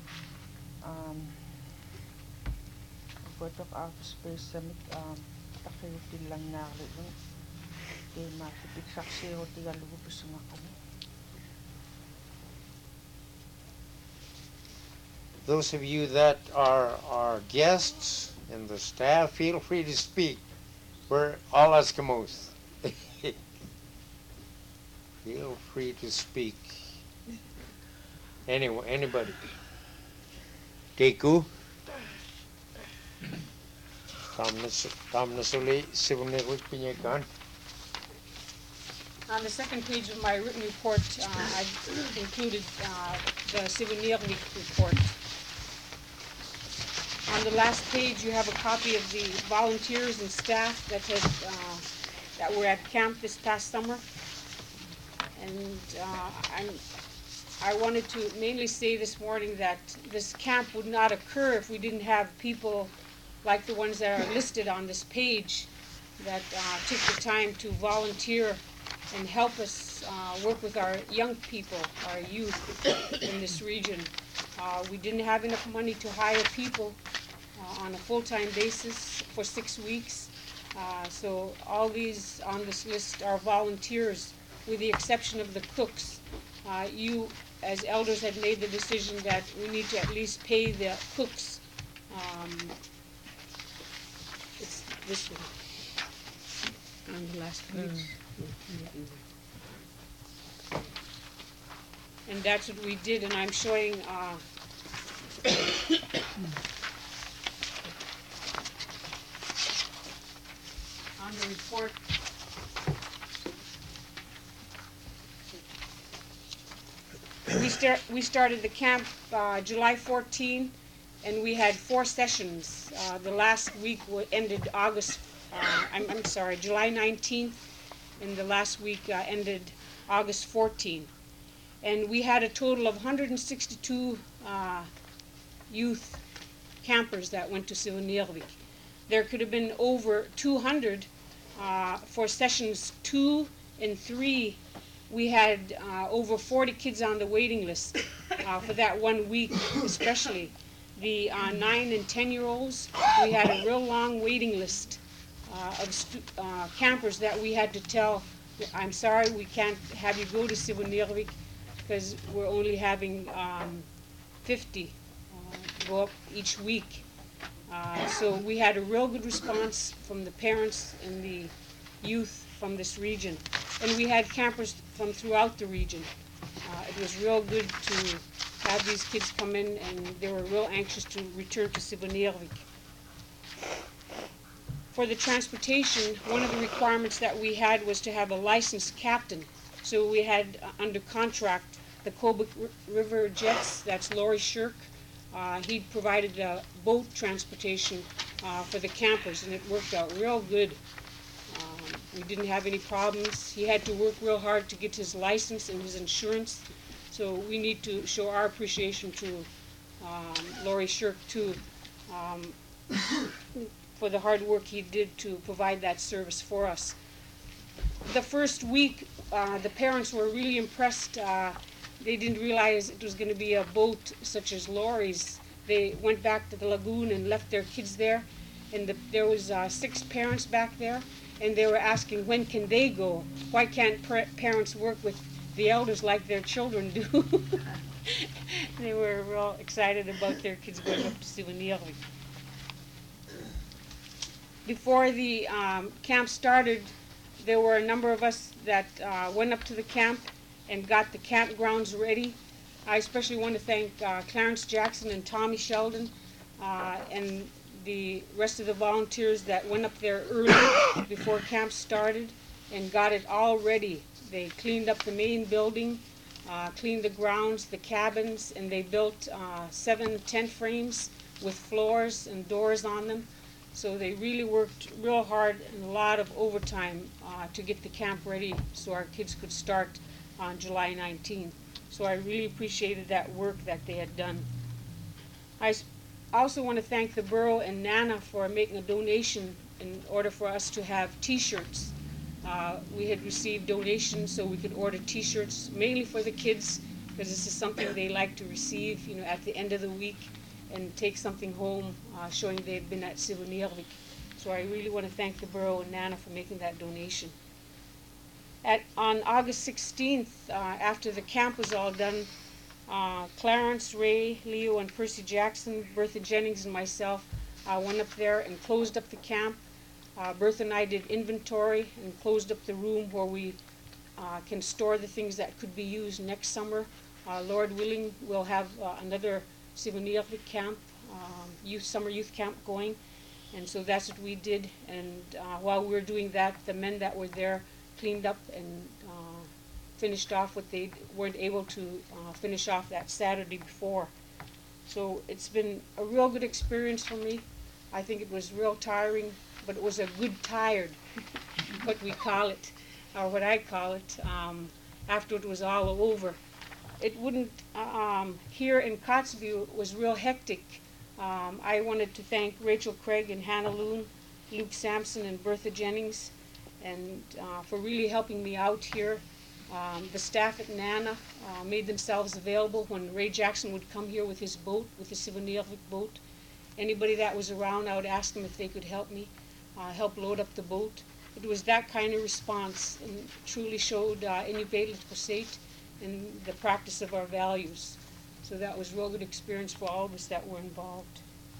botok office space summit takayutin lang nari no kay matipik saksi o tiga lugo pisunga kami. Those of you that are our guests and the staff, feel free to speak. We're all Eskimos. Feel free to speak. Anyway, anybody. Keku. Tamnasuli Sivunewik Pinyakan. On the second page of my written report, I've included the Souvenir Week report. On the last page, you have a copy of the volunteers and staff that were at camp this past summer. And I wanted to mainly say this morning that this camp would not occur if we didn't have people like the ones that are listed on this page that took the time to volunteer and help us work with our young people, our youth in this region. We didn't have enough money to hire people on a full-time basis for 6 weeks. So all these on this list are volunteers, with the exception of the cooks. You, as elders, had made the decision that we need to at least pay the cooks. It's this one on the last page. And that's what we did, and I'm showing on the report. We started the camp July 14, and we had 4 sessions. The last week ended July 19th, and the last week ended August 14. And we had a total of 162 youth campers that went to Siloniervik. There could have been over 200 for sessions 2 and 3. We had over 40 kids on the waiting list for that 1 week, especially. The 9 and 10-year-olds, we had a real long waiting list of campers that we had to tell, I'm sorry, we can't have you go to Siloniervik because we're only having 50 go up each week. So we had a real good response from the parents and the youth from this region. And we had campers from throughout the region. It was real good to have these kids come in, and they were real anxious to return to Siloniervik. For the transportation, one of the requirements that we had was to have a licensed captain. So we had under contract the Kobuk River Jets, that's Laurie Shirk. He provided boat transportation for the campers, and it worked out real good. We didn't have any problems. He had to work real hard to get his license and his insurance. So we need to show our appreciation to Laurie Shirk too for the hard work he did to provide that service for us. The first week, the parents were really impressed. They didn't realize it was going to be a boat such as Laurie's. They went back to the lagoon and left their kids there, and there was 6 parents back there, and they were asking, when can they go? Why can't parents work with the elders like their children do? They were real excited about their kids going up to Siloniervik. Before the camp started, there were a number of us that went up to the camp and got the campgrounds ready. I especially want to thank Clarence Jackson and Tommy Sheldon and the rest of the volunteers that went up there early before camp started and got it all ready. They cleaned up the main building, cleaned the grounds, the cabins, and they built 7 tent frames with floors and doors on them. So they really worked real hard and a lot of overtime to get the camp ready so our kids could start on July 19th. So I really appreciated that work that they had done. I also want to thank the borough and NANA for making a donation in order for us to have T-shirts. We had received donations so we could order T-shirts mainly for the kids because this is something they like to receive, you know, at the end of the week and take something home showing they've been at Sivonirvik. So I really want to thank the borough and Nana for making that donation. On August 16th, after the camp was all done, Clarence, Ray, Leo, and Percy Jackson, Bertha Jennings, and myself went up there and closed up the camp. Bertha and I did inventory and closed up the room where we can store the things that could be used next summer. Lord willing, we'll have another Sivonirvik camp, summer youth camp going. And so that's what we did. And while we were doing that, the men that were there cleaned up and finished off what they weren't able to finish off that Saturday before. So it's been a real good experience for me. I think it was real tiring, but it was a good tired, what we call it, or what I call it, after it was all over. It wouldn't, here in Kotzebue, it was real hectic. I wanted to thank Rachel Craig and Hannah Loon, Luke Sampson and Bertha Jennings, and for really helping me out here. The staff at Nana made themselves available when Ray Jackson would come here with his boat, with the Sivonirvik boat. Anybody that was around, I would ask them if they could help me, help load up the boat. It was that kind of response and truly showed Inupiat Kosait in the practice of our values. So that was a real good experience for all of us that were involved.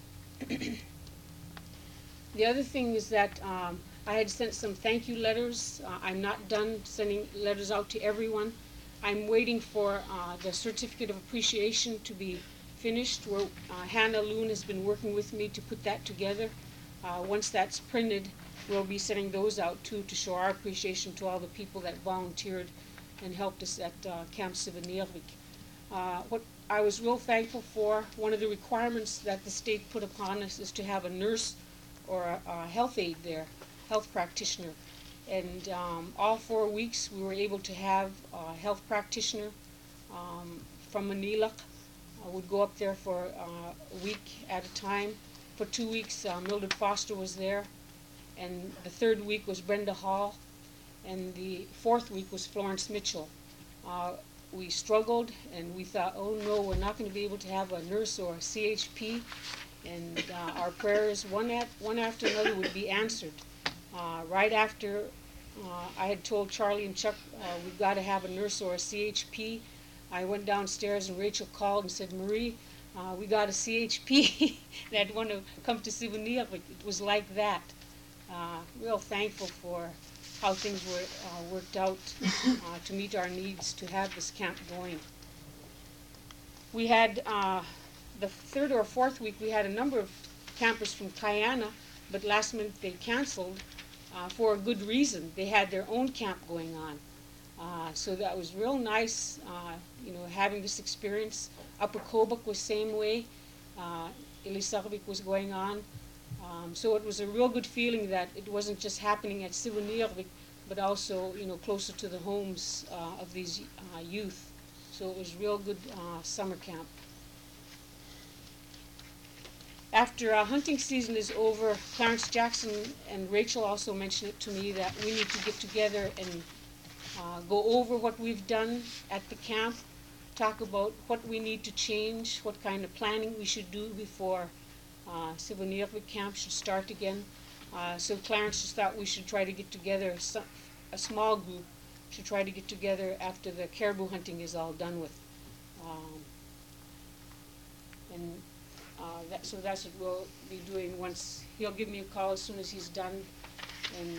The other thing is that I had sent some thank you letters. I'm not done sending letters out to everyone. I'm waiting for the certificate of appreciation to be finished, where Hannah Loon has been working with me to put that together. Once that's printed, we'll be sending those out too to show our appreciation to all the people that volunteered and helped us at Camp Sivonirvik. What I was real thankful for, one of the requirements that the state put upon us is to have a nurse or a health aide there, health practitioner. And all 4 weeks we were able to have a health practitioner from Manila. Would go up there for a week at a time. For 2 weeks, Mildred Foster was there. And the 3rd week was Brenda Hall. And the 4th week was Florence Mitchell. We struggled and we thought, oh no, we're not going to be able to have a nurse or a CHP. And our prayers, one after another, would be answered. Right after I had told Charlie and Chuck, we've got to have a nurse or a CHP, I went downstairs and Rachel called and said, Marie, we got a CHP that want to come to Sivonirvik. It was like that. Real thankful for how things were worked out to meet our needs to have this camp going. We had the 3rd or 4th week, we had a number of campers from Kayana, but last minute they canceled for a good reason. They had their own camp going on. So that was real nice, having this experience. Upper Kobuk was same way. Ilisarvik was going on. So it was a real good feeling that it wasn't just happening at Sivonirvik, but also, closer to the homes of these youth. So it was real good summer camp. After hunting season is over, Clarence Jackson and Rachel also mentioned it to me that we need to get together and go over what we've done at the camp, talk about what we need to change, what kind of planning we should do before Sivonirvik camp should start again. So Clarence just thought we should try to get together, a small group should try to get together after the caribou hunting is all done with. So that's what we'll be doing once. He'll give me a call as soon as he's done, and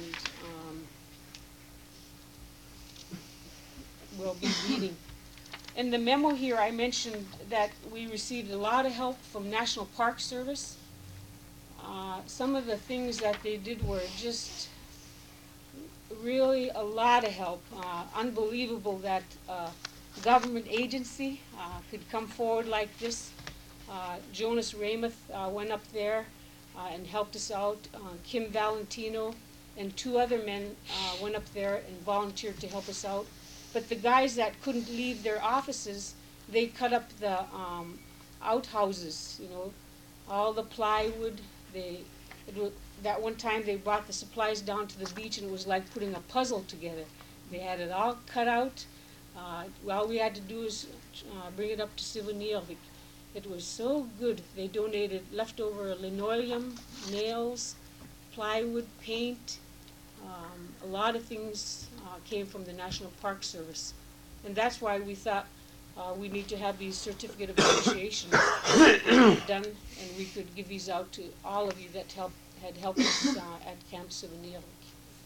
we'll be meeting. In the memo here, I mentioned that we received a lot of help from National Park Service. Some of the things that they did were just really a lot of help. Unbelievable that a government agency could come forward like this. Jonas Ramuth went up there and helped us out. Kim Valentino and 2 other men went up there and volunteered to help us out. But the guys that couldn't leave their offices, they cut up the outhouses, all the plywood. That one time they brought the supplies down to the beach and it was like putting a puzzle together. They had it all cut out. All we had to do is bring it up to Sylvaniervik. It was so good. They donated leftover linoleum, nails, plywood, paint. A lot of things came from the National Park Service. And that's why we thought we need to have these certificate of appreciation done, and we could give these out to all of you that had helped us at Camp Sylvaniervik.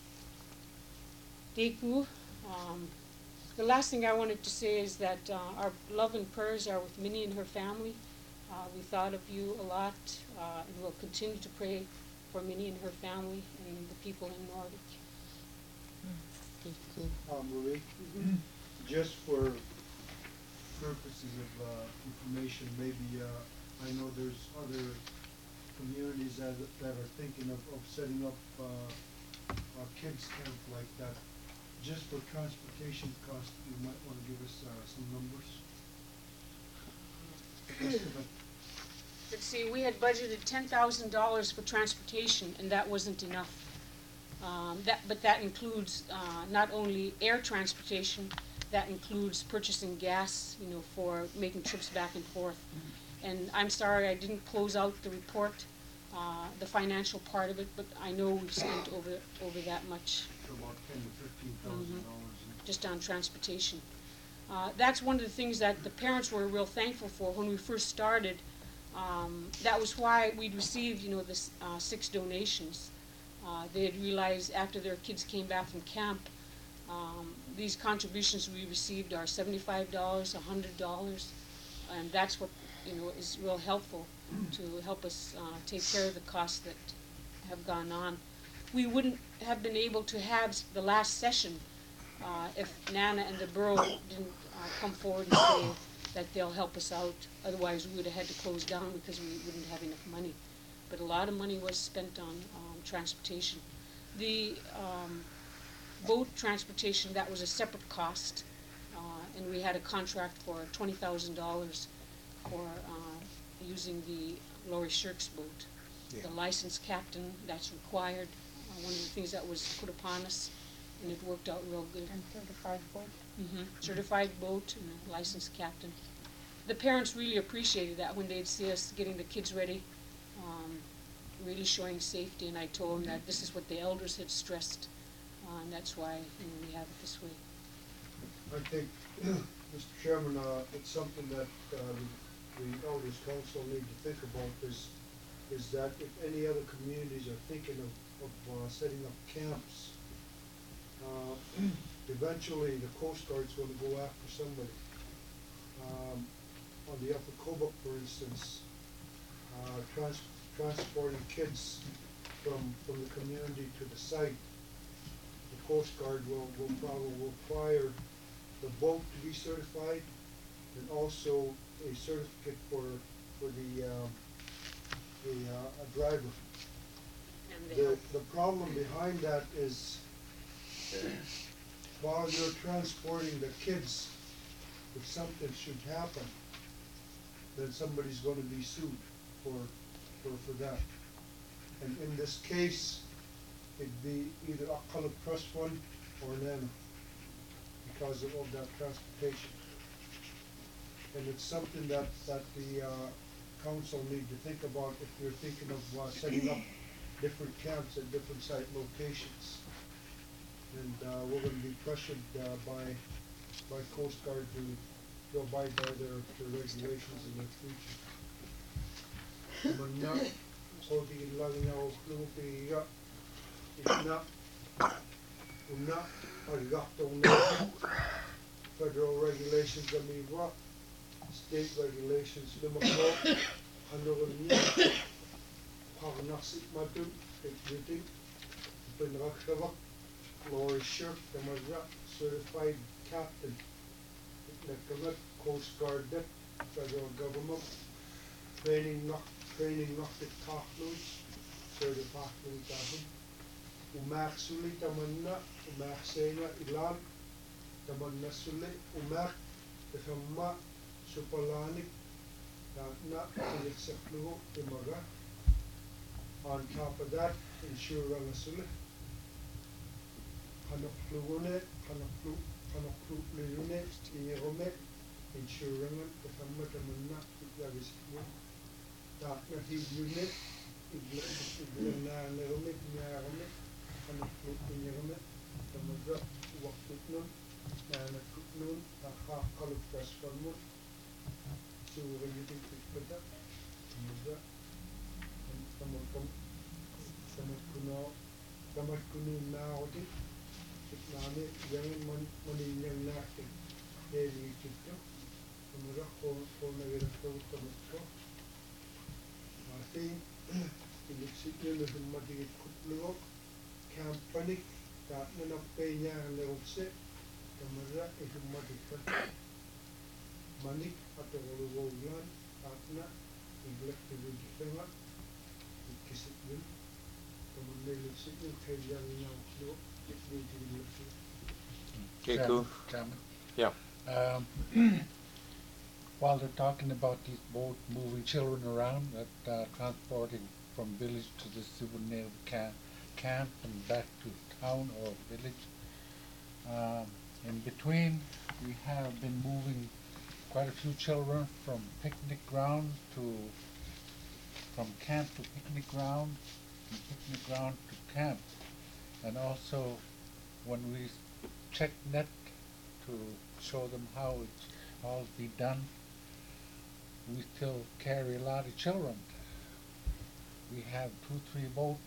Deku. The last thing I wanted to say is that our love and prayers are with Minnie and her family. We thought of you a lot, and we'll continue to pray for Minnie and her family and the people in Nordic. Marie, just for purposes of information, maybe I know there's other communities that are thinking of setting up a kids camp like that. Just for transportation costs, you might want to give us some numbers. Let's see, we had budgeted $10,000 for transportation, and that wasn't enough. But that includes not only air transportation, that includes purchasing gas, for making trips back and forth. And I'm sorry I didn't close out the report, the financial part of it, but I know we've spent over that much. So about $10,000 to $15,000. Just on transportation. That's one of the things that the parents were real thankful for when we first started. That was why we'd received, the 6 donations. They had realized after their kids came back from camp, these contributions we received are $75, $100, and that's what is real helpful to help us take care of the costs that have gone on. We wouldn't have been able to have the last session if Nana and the borough didn't come forward and say that they'll help us out. Otherwise, we would have had to close down because we wouldn't have enough money. But a lot of money was spent on transportation. The boat transportation, that was a separate cost, and we had a contract for $20,000 for using the Laurie Shirk's boat. Yeah. The licensed captain, that's required. One of the things that was put upon us, and it worked out real good. And certified boat. Certified boat and a licensed captain. The parents really appreciated that when they'd see us getting the kids ready, really showing safety, and I told them that this is what the elders had stressed, and that's why we have it this way. I think, Mr. Chairman, it's something that the Elders Council need to think about is that if any other communities are thinking of setting up camps, eventually the Coast Guard's going to go after somebody. On the Upper Kobuk, for instance, transporting kids from the community to the site, the Coast Guard will probably require the boat to be certified and also a certificate for the driver. The problem behind that is while you're transporting the kids, if something should happen, then somebody's going to be sued for that. And in this case, it'd be either Akkaluk Trust Fund or NANA because of that transportation. And it's something that the council need to think about if you're thinking of setting up different camps at different site locations. And we're going to be pressured by Coast Guard to abide by their regulations in the future. Federal regulations, state regulations, Laurie Shirk, certified captain, Coast Guard, federal government, training not the Kahlus, certified captain. Umak suli tamanna, umak sena ilan, tamanna suli, umak tefamma supalanik, na iliksekluhu imaga. On top of that, insurance suli. Kanokluone, kanoklu leune, ingerome, insurangan, kasama tamanna, iklagismo, takna hiyune, iglana nerome, nyarame, kanoklu ingerome, tamadra, waktutnun, nanakutnun, nakakalut kaspamun, suurayitin ikpata, tamadra, tamadkunun naawati, nani yang maninyang natin deli kita kemudian kau negara tahu tamatko masih iliksiknya lebih mati kutluok kampanik tak menapainya lewatse kemudian itu mati kan manik atau waluan takna iglek dibuji sangat ikisiknya kemudian iliksiknya kajian yang kutluok. Okay, cool. Chairman. Yeah. While they're talking about these boat moving children around, that transporting from village to the souvenir camp and back to town or village, in between we have been moving quite a few children from picnic ground from camp to picnic ground, from picnic ground to camp. And also, when we check net to show them how it's all be done, we still carry a lot of children. We have 2-3 boats,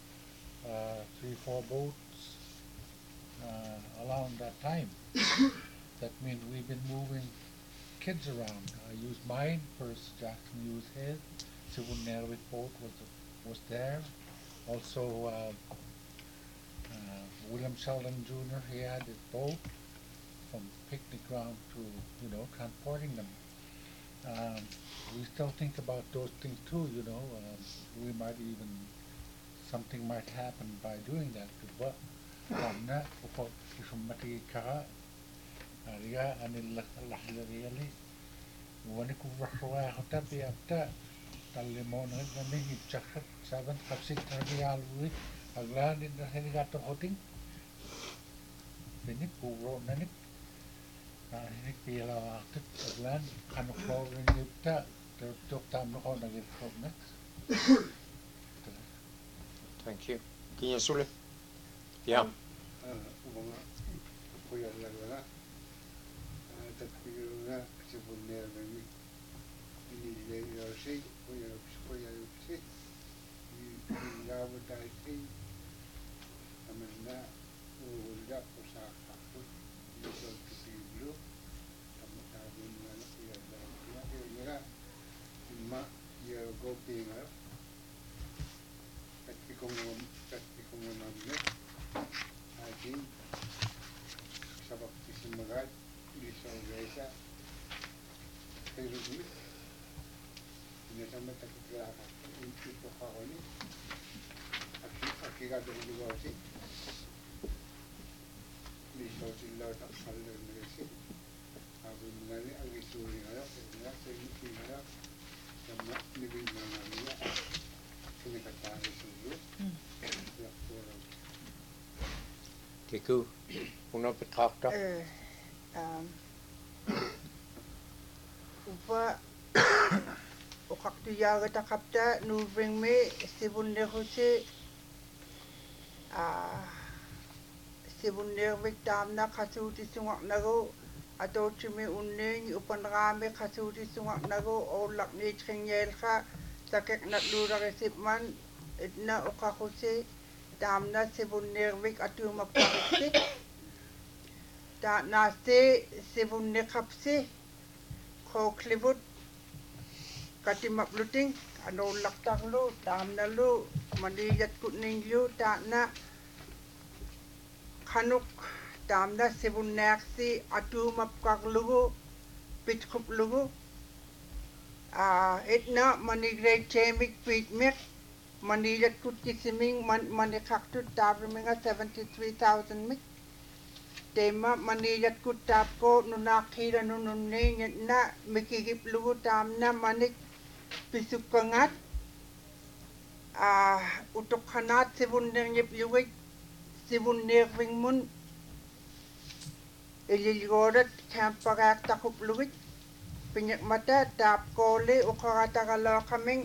3-4 boats along that time. That means we've been moving kids around. I used mine, Percy Jackson used his, Civil Nervic boat was there. Also, William Sheldon Jr., he had his boat from picnic ground to, transporting them. We still think about those things too, we might even, something might happen by doing that. But karena upot isumati ka ariga anil lahlari wani ku rahwa hota piapta talimon nani chakhat 7 kapsit real wi agla din heni gato hoting ini puro nani ini pila waktu aglan kanu ko ni ta tok tam no na git next. Thank you. Kinya Sule. Yeah. Ubanga kuya lagala tatpiruna sibunner bani ini le yoshi kuya yoshi ngabu taiti amanda ulda posaka itu kiblu tamatadun ngana kuya lagala ma ya gopinga Kung namne atin sabab kisimagat di Saudi pero dumi ini sama tak kira itu kau ni akibat dari luar sih di Saudi lah tak salah dengan sih aku mengenai agak sulit ada saya saya sama lebih mengenai kini kata itu Okay, cool. Una betrakter. Upa ukaktuyaga takapta nubring me sibunne hose sibunne victim na kasuti sungak nago ato chime unne upanrame kasuti sungak nago o lakni chingel kha takek na lura resipman itna ukakuse damna sibunne vik atu mapakse da naste sibunne kapse ko klivut kati mapluting ano laktak lu damna lu maniyat kutning lu na kanuk damna sibunne aksi atu mapkak lugu pitkup lugu itna manigre chemik pitmek maniyat kut kisiming manikaktu tabriminga 73,000 mik tema maniyat kut tapko nunakira nununne na mikigip lugu tamna manik pisukangat utukhanat sibunner yip yuwik sibunner wingmun ililigorat kampagaaktaquplugit piñakmata taapkooli uqarataqaloo kaming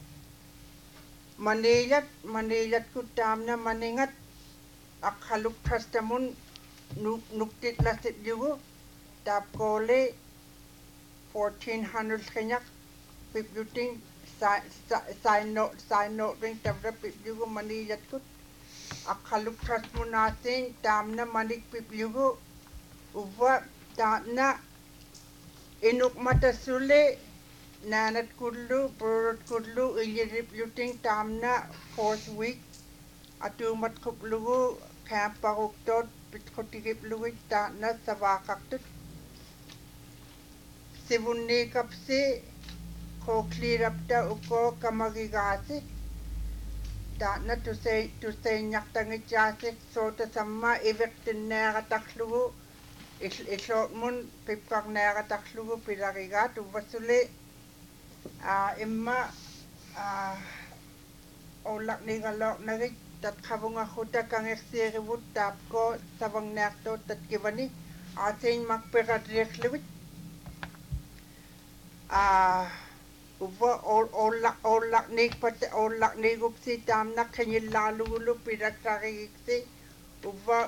manilat kutaamna maningat aqhaluk trastamun nuktitlasitlugu taapkooli 1400 kanyak pipluting sign note ring tabra piplugu manilat kut aqhaluk trastmunasin taamna manik piplugu uva taatna inuk mata sule nanat kullu purut kullu iliripluting taamna 4th week atumat kuplugu kampaguktot pitkotigiplugu taatna savakaktut sivunni kapsi ko clear up ta uko kamagigasi taatna tusay nyaktangityasik sota samma evektin nerataklugu islot mun pipkak nerataklugu pilarigat uvasuli imma olak nigalok nagit tat khabunga khuta kangeksiribut tapko savang nerto tat kivani asin makperat rekhlewit uva olak nig pat olak nigupsi tamna kanyillalugulu pirakkarigiksi uva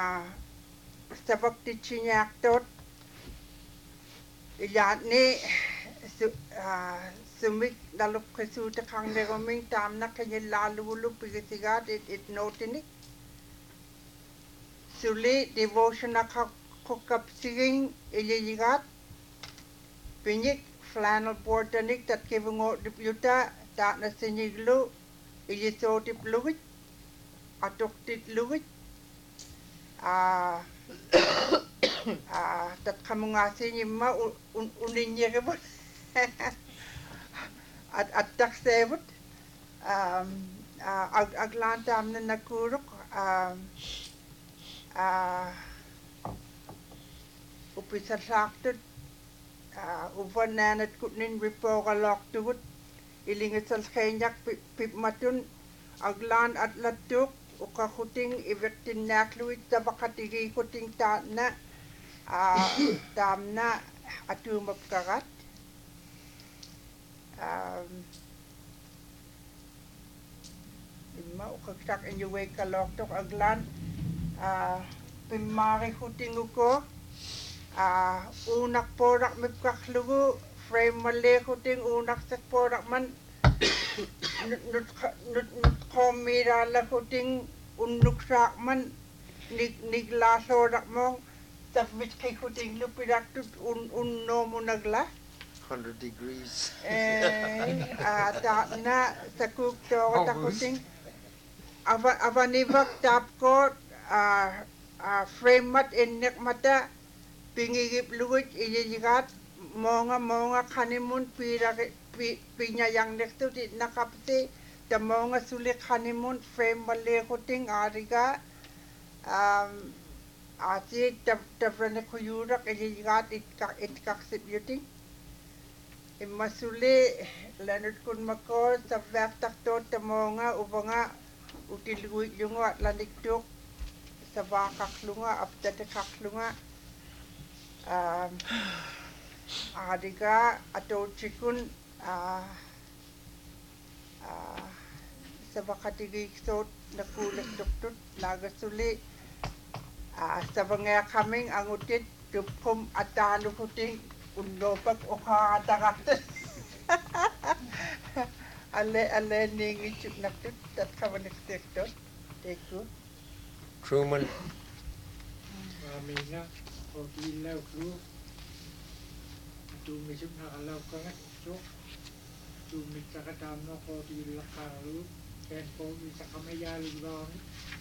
savak tichinyaktot ilatni sumik dalup kasuta kangneroming tamna kanyillalugulu pigasigat it notinik suli devotion akakukapsiging ililigat pinyik flannel board tanik tat kivungo dipyuta taatna siniglu ilisotip lugit atoktit lugit tat kamungasin imma uninyeribut at taksebut aglan taamna nakuruk upisasaktut uvananat kutnin ripogaloktugut ilingisal kenyak pipmatun aglan atlatuk ukakuting ivektin nakluit tabakatigi kuting taatna taamna atumapkarat imma ukaksak inyuwe kaloktok aglan pimari kuting uko unak porak mipkaklugu frame mali kuting unak sak porak man nut komirala kuting unuksak man niglasorak mong tapwit kay kuting lupirak tut unno mo nagla 100 degrees. Taatna sakuk to takuting avanivak tapko frame mat innek mata pingigip luwit ililigat monga kanimun pinyayang nekto di nakapsi the monga sulik kanimun frame mali kuting ariga asi tabrane kuyurak ililigat itkaksip yuting immasuli Leonard Kunmako sa vertakto the monga ubanga utilguit yunga atlaniktuk sa bakaklunga aptatakaklunga adiga ato chikun sa bakatigiksot nakulik tuktut nagasuli sa bangaya kaming angutit tupkum atalo kuting unlopag ukakatakaktut ale ningi chuk naktut tat kabaniktiktot teku Truman. Mamina o ilaw kru tumisip nakalaw ka nga so tumit sa katamno ko tilakaru kaya po isa kamayalog lang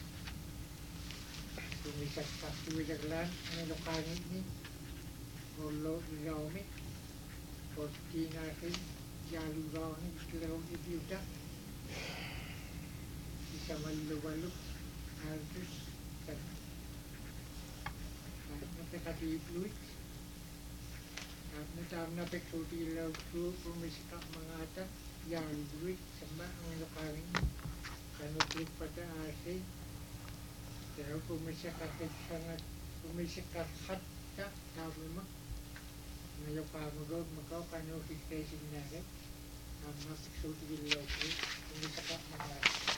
tumisak sa tuwidaglan ang lokangit ni Olo ilaw mi o tinakin yalog lang ni ilaw ibiyuda isa malubalog altus nakatipluit natamna peksuti ilaw kru pumisikak mga ata yalog sama ang lokangit kanuklik pata asi pero pumisikak sangat pumisikak hat tak tablema na yo pa magog makaw kano notification na rin na security video ko hindi sa ka mga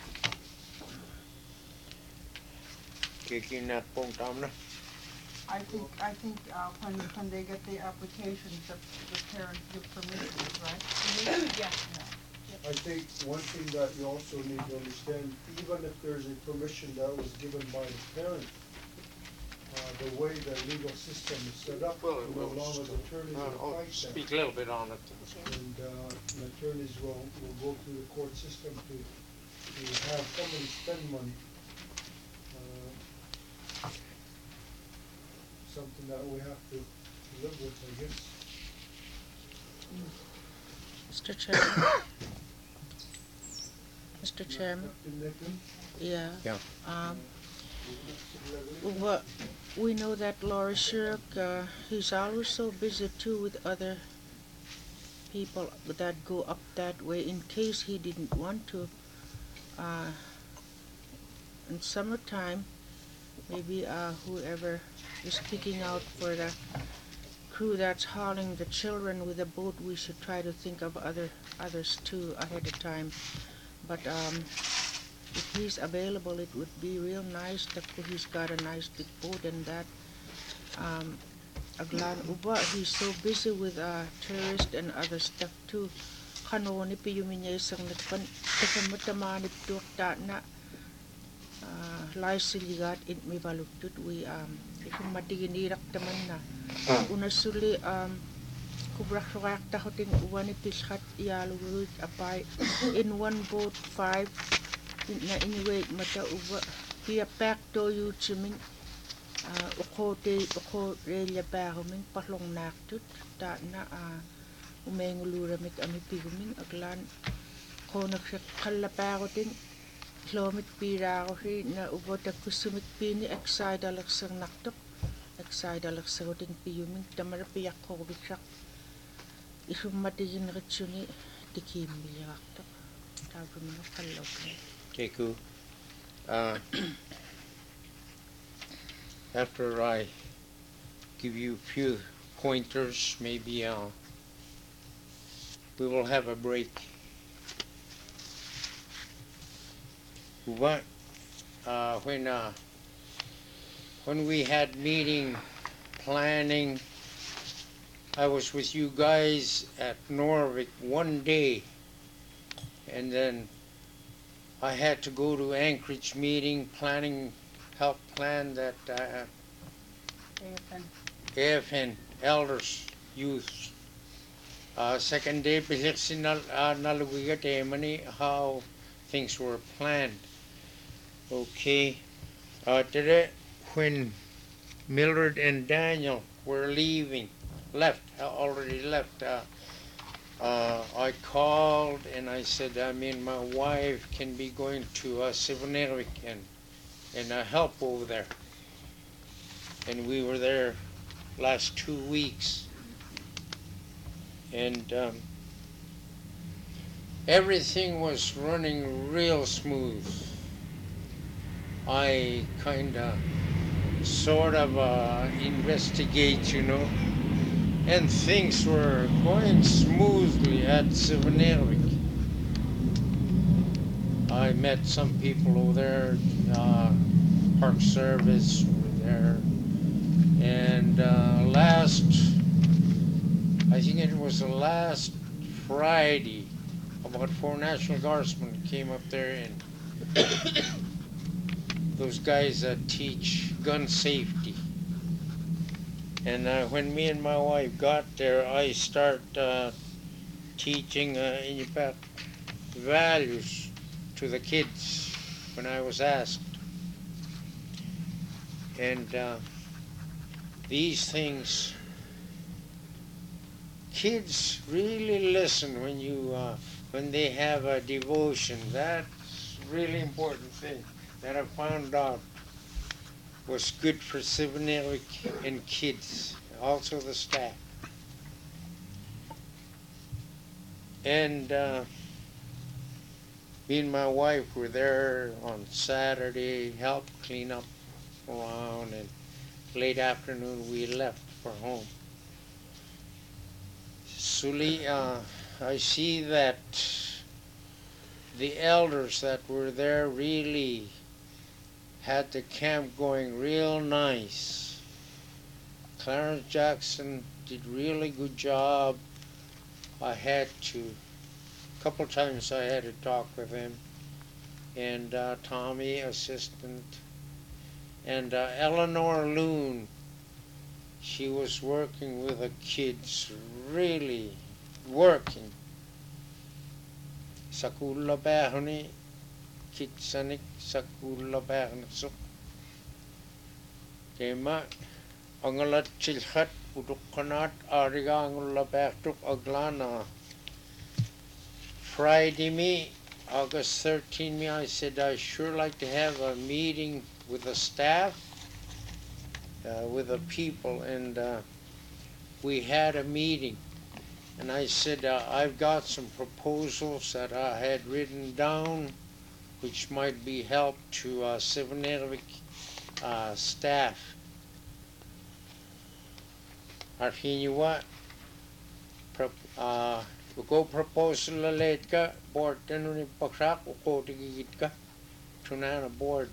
Kikinak pong tam na. I think when they get the applications, the parents give permission, right? Yeah. I think one thing that you also need to understand, even if there's a permission that was given by the parent, the way the legal system is set up, Well, as long as attorneys will I'll fight that. speak a little bit on it. And the attorneys will go through the court system to have somebody spend money. Something that we have to live with, I guess. Mr. Chairman. Mr. Chairman. Captain Nathan? Yeah. Yeah. We know that Laurie Shirk, he's always so busy too with other people that go up that way in case he didn't want to. In summertime, maybe whoever is picking out for the crew that's hauling the children with a boat, we should try to think of others too ahead of time. But if he's available, it would be real nice. He's got a nice big boat and that. Aglan uba, he's so busy with tourists and other stuff too. Kano ni piyumin niya isang nagpan, kasamatamanip tuwak ta na lai siligat it may balutut we ikung matiginirak taman na unasuli kubrak surak tahoting uwan ni piskat ialugurut apay in one boat 5 na anyway mata uba pia pack to you chiming uko relia baguming pahlong naktut ta na umenguluramik amipiguming aglan ko nagsakalapagoting Klomit pira ko na ubot at kusumit pini excited alaksang naktok excited alaksang uting piyuming tamara piyak ko biksak isumatigin ritsuni tikim milaktok tabi mga kalok. Keku, after I give you a few pointers, maybe we will have a break. When we had meeting planning, I was with you guys at Norvik one day, and then I had to go to Anchorage meeting help plan that AFN elders youth. Second day, how things were planned. Okay, today when Mildred and Daniel were already left, I called and I said, my wife can be going to Sivnervik and help over there. And we were there last 2 weeks. And everything was running real smooth. I sort of investigate, and things were going smoothly at Sivnervik. I met some people over there, Park Service were there, and I think it was the last Friday, about 4 National Guardsmen came up there, and those guys that teach gun safety. And when me and my wife got there, I start teaching Iñipat values to the kids when I was asked. And these things, kids really listen when they have a devotion. That's a really important thing that I found out was good for Sivnervik and kids, also the staff. And me and my wife were there on Saturday, helped clean up around and late afternoon, we left for home. Suli, I see that the elders that were there really had the camp going real nice. Clarence Jackson did really good job. A couple times I had to talk with him. And Tommy, assistant. And Eleanor Loon, she was working with the kids, really working. Sakulla Bahani, Kitsanik, Sakulla Bahansuk. Tema, Angalat Chilhat, Udukanat, Ariga Angulla Bahtuk Aglana. Friday me, August 13 me, I said I sure like to have a meeting with the staff, with the people, and we had a meeting. And I said, I've got some proposals that I had written down, which might be help to Sivnervik staff. Arhinua, go proposal late ka, board tenuni paksak, uko tigigit ka, tunana board.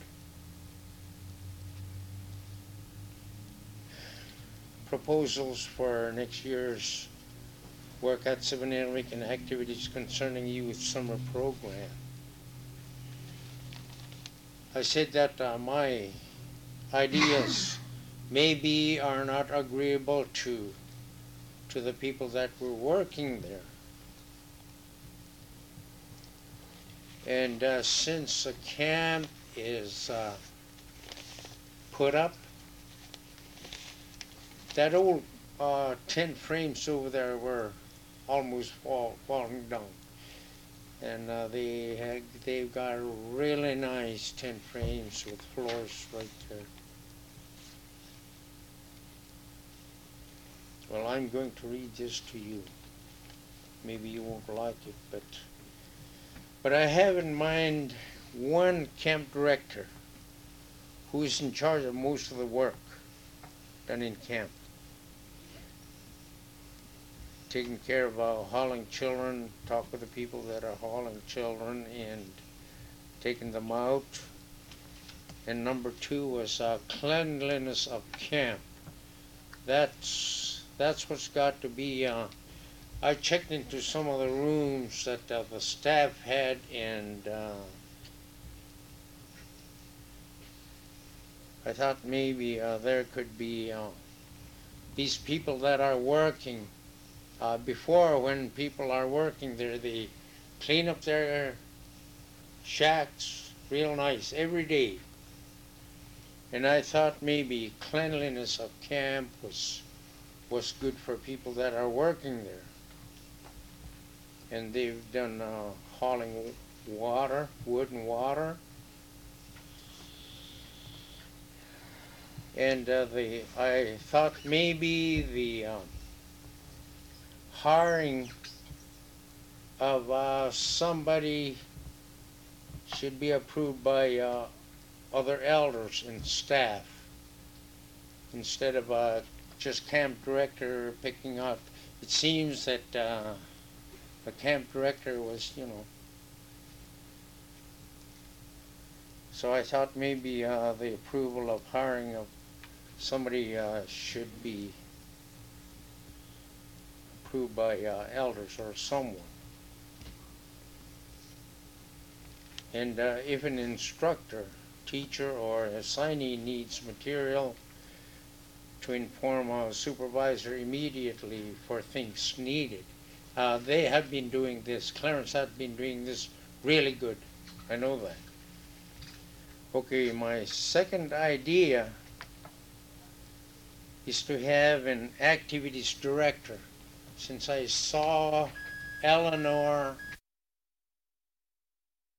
Proposals for next year's work at Sivnervik and activities concerning youth summer program. I said that my ideas maybe are not agreeable to the people that were working there. And since the camp is put up, that old tent frames over there were almost falling down. And they've got really nice tent frames with floors right there. Well, I'm going to read this to you. Maybe you won't like it, but I have in mind one camp director who is in charge of most of the work done in camp. Taking care of hauling children, talk with the people that are hauling children and taking them out. And number 2 was cleanliness of camp. That's what's got to be. I checked into some of the rooms that the staff had, and I thought maybe there could be these people that are working. Before, when people are working there, they clean up their shacks real nice every day. And I thought maybe cleanliness of camp was good for people that are working there. And they've done hauling water, wood and water. And I thought maybe the hiring of somebody should be approved by other elders and staff instead of just camp director picking up. It seems that the camp director was, so I thought maybe the approval of hiring of somebody should be approved by elders or someone. And if an instructor, teacher, or assignee needs material, to inform a supervisor immediately for things needed. They have been doing this. Clarence has been doing this really good. I know that. Okay, my second idea is to have an activities director. Since I saw Eleanor